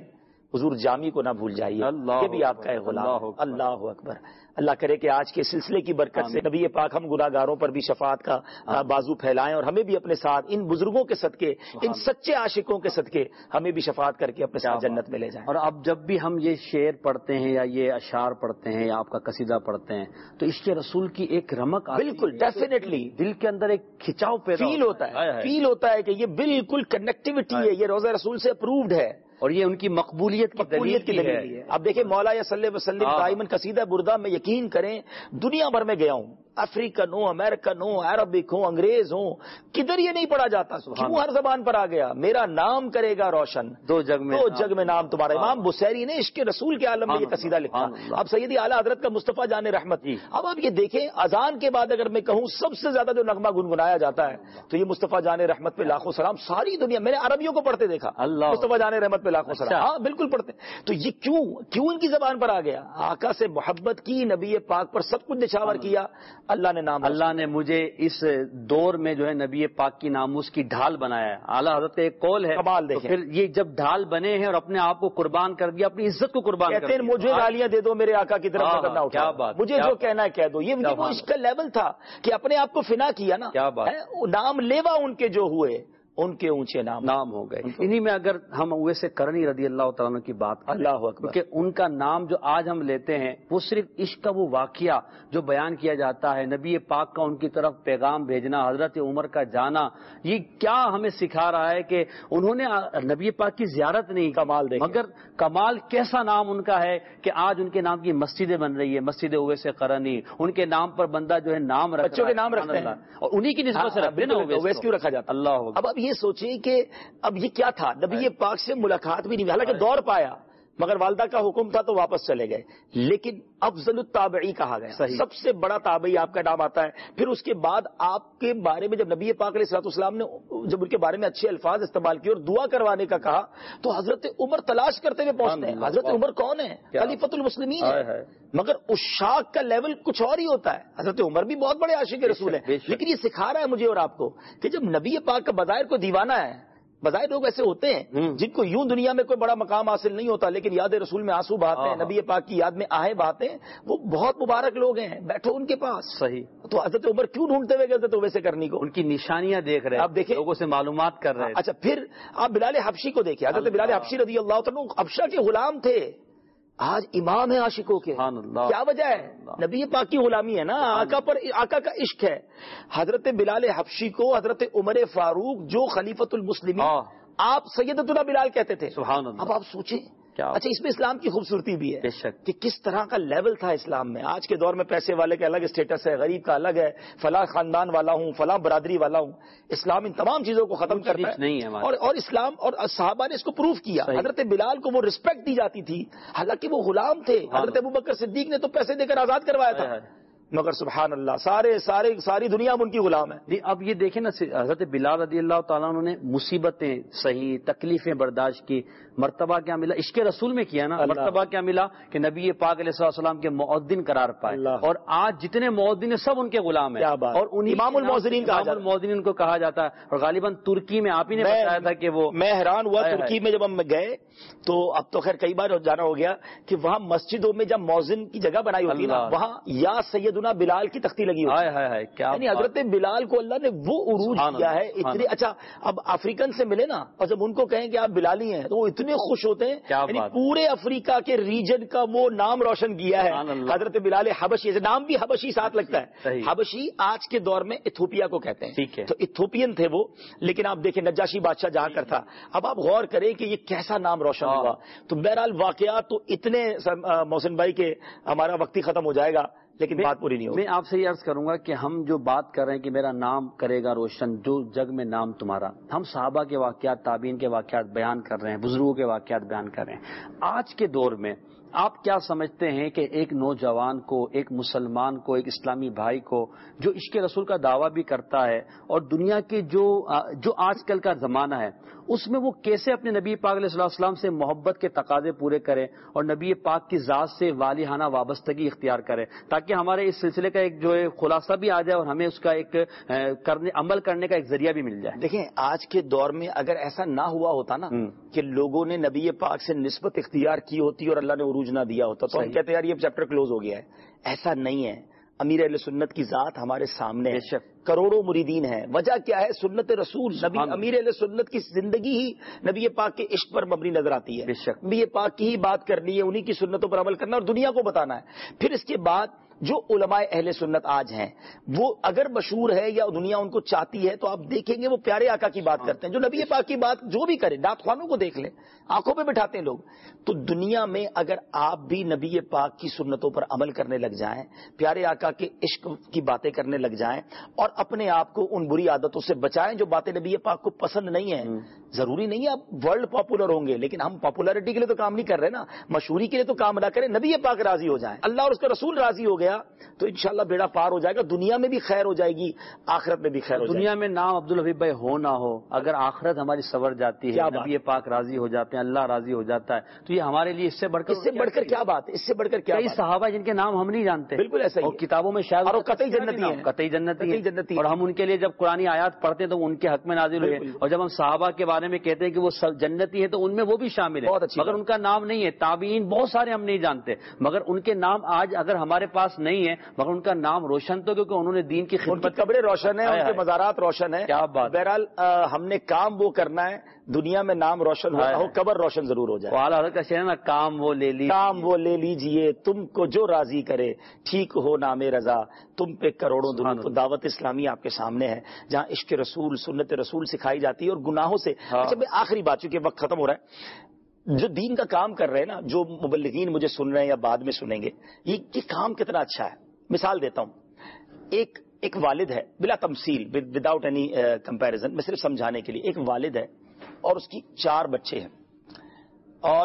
حضور جامی کو نہ بھول جائیے، یہ بھی آپ کا ہے غلام۔ اللہ اکبر۔ اللہ کرے کہ آج کے سلسلے کی برکت سے نبی پاک ہم گناہ گاروں پر بھی شفاعت کا بازو پھیلائیں، اور ہمیں بھی اپنے ساتھ ان بزرگوں کے صدقے، ان سچے عاشقوں کے صدقے ہمیں بھی شفاعت کر کے اپنے ساتھ جنت میں لے جائیں۔ اور اب جب بھی ہم یہ شعر پڑھتے ہیں یا یہ اشعار پڑھتے ہیں یا آپ کا قصیدہ پڑھتے ہیں تو عشق رسول کی ایک رمق آتی ہے، بالکل ڈیفینیٹلی دل کے اندر ایک کھچاؤ پیدا فیل ہوتا ہے، فیل ہوتا ہے کہ یہ بالکل کنیکٹیوٹی ہے، یہ روضہ رسول سے اپرووڈ ہے، اور یہ ان کی مقبولیت کی مقبولیت کی دلیل ہے۔ اب دیکھیں مولا یا صلی وسلم دائمن قصیدہ بردہ میں یقین کریں دنیا بھر میں گیا ہوں، افریقن ہوں، امریکن ہوں، عربک ہوں، انگریز ہوں، کدھر یہ نہیں پڑھا جاتا، کیوں ہر زبان پر آ گیا؟ میرا نام کرے گا روشن دو جگ میں دو جگ میں نام تمہارا۔ امام بصیری نے عشق رسول کے عالم میں یہ قصیدہ لکھا۔ اب سیدی اعلیٰ حضرت کا مصطفیٰ جان رحمت، اب آپ یہ دیکھیں اذان کے بعد اگر میں کہوں سب سے زیادہ جو نغمہ گنگنایا جاتا ہے تو یہ مصطفیٰ جان رحمت پہ لاکھوں سلام، ساری دنیا، میں نے عربیوں کو پڑھتے دیکھا، مصطفیٰ جان رحمت پہ لاکھوں سلام، ہاں بالکل پڑھتے۔ تو یہ کیوں کیوں ان کی زبان پر آ گیا؟ آقا سے محبت کی، نبی پاک پر سب کچھ نچھاور کیا، اللہ نے نام، اللہ نے مجھے اس دور میں جو ہے نبی پاک کی ناموس کی ڈھال بنایا ہے۔ اعلیٰ حضرت کا ایک قول ہے، کمال دیکھیں، پھر یہ جب ڈھال بنے ہیں اور اپنے آپ کو قربان کر دیا، اپنی عزت کو قربان کر دیا، مجھے گالیاں دے دو میرے آقا کی طرف نظر نہ اٹھاؤ، مجھے جو کہنا ہے کہہ دو۔ یہ وہ اس کا لیول تھا کہ اپنے آپ کو فنا کیا نا، کیا بات، نام لیوا ان کے جو ہوئے ان کے اونچے نام نام ہو گئے۔ انہی میں اگر ہم اویس کرنی رضی اللہ تعالیٰ کی بات کریں، اللہ اکبر، کہ ان کا نام جو آج ہم لیتے ہیں وہ صرف عشق کا وہ واقعہ جو بیان کیا جاتا ہے، نبی پاک کا ان کی طرف پیغام بھیجنا، حضرت عمر کا جانا، یہ کیا ہمیں سکھا رہا ہے کہ انہوں نے نبی پاک کی زیارت نہیں، کمال دیکھیں، مگر کمال کیسا نام ان کا ہے کہ آج ان کے نام کی مسجدیں بن رہی ہے، مسجد اویس قرنی، ان کے نام پر بندہ جو ہے نام رکھ بچوں کے نام رکھتے ہیں اور انہی کی نسبت سے رکھتے ہیں، اویس کیوں رکھا جاتا؟ اللہ اب اب یہ سوچیں کہ اب یہ کیا تھا، نبی پاک سے ملاقات بھی نہیں ہوئی، حالانکہ دور پایا مگر والدہ کا حکم تھا تو واپس چلے گئے، لیکن افضل التابعی کہا گیا، سب سے بڑا تابعی آپ کا نام آتا ہے۔ پھر اس کے بعد آپ کے بارے میں جب نبی پاک علیہ الصلوۃ والسلام نے جب ان کے بارے میں اچھے الفاظ استعمال کیے اور دعا کروانے کا کہا تو حضرت عمر تلاش کرتے ہوئے پہنچتے ہیں۔ حضرت عمر کون ہے؟ خلیفۃ المسلمین ہے، مگر عشاق کا لیول کچھ اور ہی ہوتا ہے۔ حضرت عمر بھی بہت بڑے عاشق رسول ہیں، لیکن یہ سکھا رہا ہے مجھے اور آپ کو کہ جب نبی پاک کا بظاہر کوئی دیوانہ ہے، بظاہر لوگ ایسے ہوتے ہیں جن کو یوں دنیا میں کوئی بڑا مقام حاصل نہیں ہوتا لیکن یاد رسول میں آنسو بہاتے ہیں، نبی پاک کی یاد میں آہیں بہاتے ہیں، وہ بہت مبارک لوگ ہیں، بیٹھو ان کے پاس۔ صحیح، تو حضرت عمر کیوں ڈھونڈتے ہوئے گئے تو ویسے کرنی کو؟ ان کی نشانیاں دیکھ رہے ہیں، آپ دیکھیں لوگوں سے معلومات کر رہے ہیں۔ اچھا پھر آپ بلال حبشی کو دیکھیں، حضرت بلال حبشی رضی اللہ تعالیٰ حبشہ کے غلام تھے، آج امام ہے عاشقوں کے، کیا وجہ ہے؟ نبی پاک کی غلامی ہے نا، آقا پر آقا کا عشق ہے۔ حضرت بلال حبشی کو حضرت عمر فاروق جو خلیفۃ المسلمین، آپ سیدتنا بلال کہتے تھے، سبحان اللہ۔ اب آپ سوچیں، اچھا اس میں اسلام کی خوبصورتی بھی ہے کہ کس طرح کا لیول تھا اسلام میں۔ آج کے دور میں پیسے والے کا الگ اسٹیٹس ہے، غریب کا الگ ہے، فلاں خاندان والا ہوں، فلاں برادری والا ہوں، اسلام ان تمام چیزوں کو ختم کرتا ہے، اور اور اسلام اور صحابہ نے اس کو پروف کیا۔ حضرت بلال کو وہ رسپیکٹ دی جاتی تھی حالانکہ وہ غلام تھے، حضرت ابوبکر صدیق نے تو پیسے دے کر آزاد کروایا تھا، مگر سبحان اللہ سارے سارے ساری دنیا میں ان کی غلام ہے۔ اب یہ دیکھیں نا، حضرت بلال رضی اللہ تعالیٰ عنہ نے مصیبتیں سہی، تکلیفیں برداشت کی، مرتبہ کیا ملا؟ عشق رسول میں کیا نا، مرتبہ کیا ملا کہ نبی پاک علیہ السلام کے مؤذن قرار پائے، اور آج جتنے مؤذن ہیں سب ان کے غلام ہیں، اور امام المؤذنین المؤذنین کو کہا جاتا ہے، اور غالباً ترکی میں آپ ہی نے بتایا تھا کہ وہ، میں حیران ہوا ترکی میں جب ہم گئے تو اب تو خیر کئی بار جانا ہو گیا کہ وہاں مسجدوں میں جب مؤذن کی جگہ بنائی ہوتی ہے نا، وہاں یا سیدنا بلال کی تختی لگی ہوئی ہے، یعنی حضرت بلال کو اللہ نے وہ عروج دیا ہے اتنے۔ اچھا اب افریقن سے ملے نا اور جب ان کو کہیں کہ آپ بلالی ہیں تو وہ اتنے خوش ہوتے ہیں، یعنی پورے افریقہ کے ریجن کا وہ نام روشن کیا ہے حضرت بلال حبشی، نام بھی حبشی ساتھ لگتا ہے۔ حبشی آج کے دور میں ایتھوپیا کو کہتے ہیں، تو ایتھوپین تھے وہ، لیکن آپ دیکھیں نجاشی بادشاہ جہاں کر تھا۔ اب آپ غور کریں کہ یہ کیسا نام روشن ہوا۔ تو بہرحال واقعات تو اتنے محسن بھائی کے ہمارا وقت ہی ختم ہو جائے گا لیکن بات پوری نہیں ہوگی۔ میں آپ سے یہ عرض کروں گا کہ ہم جو بات کر رہے ہیں کہ میرا نام کرے گا روشن جو جگ میں نام تمہارا، ہم صحابہ کے واقعات، تابعین کے واقعات بیان کر رہے ہیں، بزرگوں کے واقعات بیان کر رہے ہیں۔ آج کے دور میں آپ کیا سمجھتے ہیں کہ ایک نوجوان کو، ایک مسلمان کو، ایک اسلامی بھائی کو جو عشق رسول کا دعویٰ بھی کرتا ہے اور دنیا کے جو جو آج کل کا زمانہ ہے اس میں وہ کیسے اپنے نبی پاک علیہ الصلوۃ والسلام سے محبت کے تقاضے پورے کرے اور نبی پاک کی ذات سے والہانہ وابستگی اختیار کرے، تاکہ ہمارے اس سلسلے کا ایک جو ہے خلاصہ بھی آ جائے اور ہمیں اس کا ایک کرنے عمل کرنے کا ایک ذریعہ بھی مل جائے؟ دیکھیں، آج کے دور میں اگر ایسا نہ ہوا ہوتا نا کہ لوگوں نے نبی پاک سے نسبت اختیار کی ہوتی اور اللہ نے عروج نہ دیا ہوتا تو ہم کہتے ہیں یار یہ چیپٹر کلوز ہو گیا ہے. ایسا نہیں ہے. امیر اہل سنت کی ذات ہمارے سامنے ہے، کروڑوں مریدین ہیں. وجہ کیا ہے؟ سنت رسول. نبی امیر اہل سنت کی زندگی ہی نبی پاک کے عشق پر مبنی نظر آتی ہے. نبی پاک کی ہی بات کرنی ہے، انہی کی سنتوں پر عمل کرنا اور دنیا کو بتانا ہے. پھر اس کے بعد جو علماء اہل سنت آج ہیں وہ اگر مشہور ہے یا دنیا ان کو چاہتی ہے تو آپ دیکھیں گے وہ پیارے آقا کی بات کرتے ہیں. جو نبی پاک کی بات جو بھی کرے، ڈاک خوانوں کو دیکھ لیں، آنکھوں پہ بٹھاتے ہیں لوگ. تو دنیا میں اگر آپ بھی نبی پاک کی سنتوں پر عمل کرنے لگ جائیں، پیارے آقا کے عشق کی باتیں کرنے لگ جائیں اور اپنے آپ کو ان بری عادتوں سے بچائیں جو باتیں نبی پاک کو پسند نہیں ہیں. ضروری نہیں ہے آپ ورلڈ پاپولر ہوں گے، لیکن ہم پاپولرٹی کے لیے تو کام نہیں کر رہے نا، مشہوری کے لیے تو کام نہ کریں. نبی پاک راضی ہو جائیں، اللہ اور اس کا رسول راضی ہو گیا تو انشاءاللہ بیڑا پار ہو جائے گا. دنیا میں بھی خیر ہو جائے گی، آخرت میں بھی خیر ہو جائے گی. دنیا میں نام عبدالحبیب بھائی ہو نہ ہو، اگر آخرت ہماری سنور جاتی ہے، نبی پاک راضی ہو جاتے ہیں، اللہ راضی ہو جاتا ہے، تو یہ ہمارے لیے اس سے بڑھ کر اس سے بڑھ کر کیا بات ہے؟ اس سے بڑھ کر کیا کئی صحابہ جن کے نام ہم نہیں جانتے، بالکل ایسا ہی، اور کتابوں میں شاید اور قطعی جنتی ہیں، قطعی جنتی جنتی، اور ہم ان کے لیے جب قرآنی آیات پڑھتے ہیں تو ان کے حق میں نازل ہوئے. اور جب ہم صحابہ کے بارے میں کہتے ہیں کہ وہ جنتی ہے تو ان میں وہ بھی شامل ہے، مگر ان کا نام نہیں ہے. تابعین بہت سارے ہم نہیں جانتے، مگر ان کے نام آج اگر ہمارے پاس نہیں ہے، مگر ان کا نام روشن تو کیونکہ انہوں نے دین کی خدمت. قبریں روشن ہیں، ان کے مزارات روشن ہیں. کیا بات. بہرحال ہم نے کام وہ کرنا ہے دنیا میں نام روشن ہو، قبر روشن ضرور ہو جائے. اعلیٰ حضرت کا شعر ہے نا، کام وہ لے لی کام وہ لے لیجئے تم کو جو راضی کرے، ٹھیک ہو نام رضا تم پہ کروڑوں درود. تو دعوت اسلامی آپ کے سامنے ہے جہاں عشق رسول، سنت رسول سکھائی جاتی ہے اور گناہوں سے. اچھا میں آخری بات، چونکہ وقت ختم ہو رہا ہے، جو دین کا کام کر رہے ہیں نا، جو مبلغین مجھے سن رہے ہیں یا بعد میں سنیں گے، یہ کام کتنا اچھا ہے. مثال دیتا ہوں، ایک ایک والد ہے، بلا تمثیل، وداؤٹ اینی کمپیریزن، میں صرف سمجھانے کے لیے. ایک والد ہے اور اس کی چار بچے ہیں اور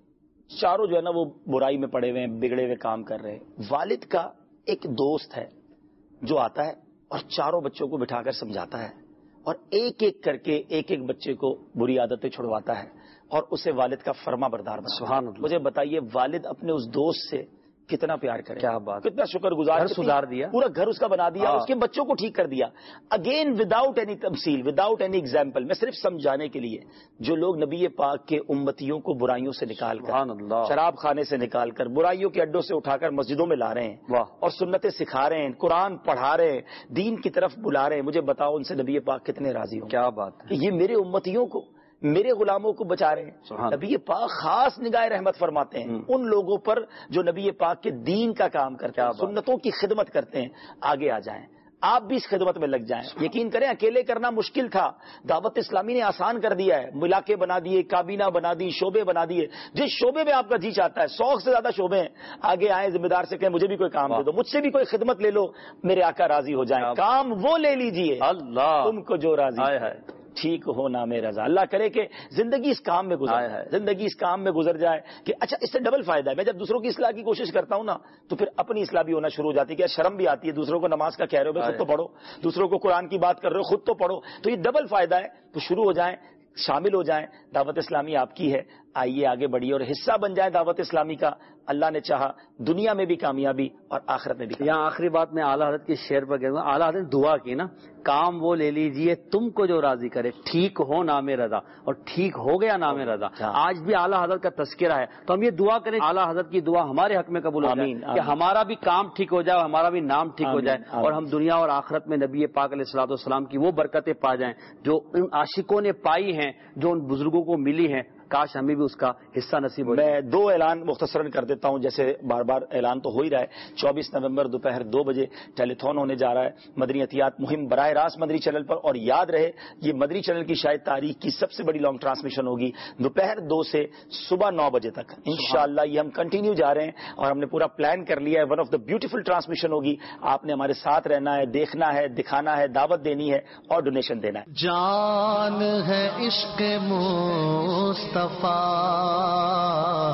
چاروں جو ہے نا وہ برائی میں پڑے ہوئے ہیں، بگڑے ہوئے کام کر رہے ہیں. والد کا ایک دوست ہے جو آتا ہے اور چاروں بچوں کو بٹھا کر سمجھاتا ہے اور ایک ایک کر کے ایک ایک بچے کو بری عادتیں چھڑواتا ہے اور اسے والد کا فرما بردار بناتا ہے. مجھے بتائیے والد اپنے اس دوست سے کتنا پیار کرے، کیا بات، کتنا شکر گزار، سدھار دیا، پورا گھر اس کا بنا دیا، اس کے بچوں کو ٹھیک کر دیا. اگین وداؤٹ اینی تمثیل، وداؤٹ اینی ایگزامپل، میں صرف سمجھانے کے لیے. جو لوگ نبی پاک کے امتیوں کو برائیوں سے نکال کر، شراب خانے سے نکال کر، برائیوں کے اڈوں سے اٹھا کر مسجدوں میں لا رہے ہیں اور سنتیں سکھا رہے ہیں، قرآن پڑھا رہے ہیں، دین کی طرف بلا رہے ہیں، مجھے بتاؤ ان سے نبی پاک کتنے راضی ہوں. کیا بات ہے، یہ میرے امتیوں کو، میرے غلاموں کو بچا رہے ہیں. نبی پاک خاص نگاہ رحمت فرماتے ہیں ان لوگوں پر جو نبی پاک کے دین کا کام کرتے ہیں، سنتوں کی خدمت کرتے ہیں. آگے آ جائیں، آپ بھی اس خدمت میں لگ جائیں. یقین کریں اکیلے کرنا مشکل تھا، دعوت اسلامی نے آسان کر دیا ہے. علاقے بنا دیے، کابینہ بنا دی، شعبے بنا دیے. جس شعبے میں آپ کا جی چاہتا ہے، سو سے زیادہ شعبے ہیں، آگے آئیں، ذمہ دار سے کہیں مجھے بھی کوئی کام دے دو، مجھ سے بھی کوئی خدمت لے لو، میرے آقا راضی ہو جائیں. کام وہ لے لیجئے اللہ تم کو جو راضی ہے، ٹھیک ہو نام رضا. اللہ کرے کہ زندگی اس کام میں گزر جائے، زندگی اس کام میں گزر جائے کہ اچھا اس سے ڈبل فائدہ ہے. میں جب دوسروں کی اصلاح کی کوشش کرتا ہوں نا تو پھر اپنی اصلاح بھی ہونا شروع ہو جاتی ہے. کیا شرم بھی آتی ہے، دوسروں کو نماز کا کہہ رہے ہو خود تو پڑھو، دوسروں کو قرآن کی بات کر رہے ہو خود تو پڑھو. تو یہ ڈبل فائدہ ہے. تو شروع ہو جائیں، شامل ہو جائیں. دعوت اسلامی آپ کی ہے، آئیے آگے بڑھیے اور حصہ بن جائیں دعوت اسلامی کا. اللہ نے چاہا دنیا میں بھی کامیابی اور آخرت میں بھی. یہاں آخری بات میں اعلیٰ حضرت کے شعر پر کہوں گا. اعلیٰ حضرت دعا کی نا، کام وہ لے لیجئے تم کو جو راضی کرے، ٹھیک ہو نام رضا، اور ٹھیک ہو گیا نام رضا. آج بھی اعلیٰ حضرت کا تذکرہ ہے تو ہم یہ دعا کریں اعلیٰ حضرت کی دعا ہمارے حق میں قبول ہو جائے کہ ہمارا بھی کام ٹھیک ہو جائے، ہمارا بھی نام ٹھیک ہو جائے اور ہم دنیا اور آخرت میں نبی پاک علیہ الصلوۃ والسلام کی وہ برکتیں پا جائیں جو ان عاشقوں نے پائی ہیں، جو ان بزرگوں کو ملی ہیں. کاش ہمیں بھی اس کا حصہ نصیب ہو. میں دو اعلان مختصراً کر دیتا ہوں، جیسے بار بار اعلان تو ہو ہی رہا ہے. چوبیس نومبر دوپہر دو بجے ٹیلی تھون ہونے جا رہا ہے، مدنی عطیات مہم براہ راست مدنی چینل پر. اور یاد رہے یہ مدنی چینل کی شاید تاریخ کی سب سے بڑی لانگ ٹرانسمیشن ہوگی، دوپہر دو سے صبح نو بجے تک انشاءاللہ. یہ ہم کنٹینیو جا رہے ہیں اور ہم نے پورا پلان کر لیا ہے. One of the beautiful transmission ہوگی. آپ نے ہمارے ساتھ رہنا ہے، دیکھنا ہے، دکھانا ہے، دعوت دینی ہے اور ڈونیشن دینا ہے. جان ہے عشق مصطفیٰ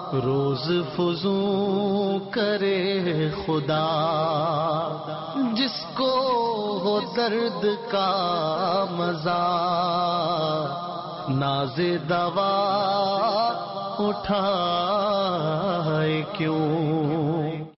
روز فزوں کرے خدا جس کو ہو درد کا مزہ ناز دوا اٹھائے کیوں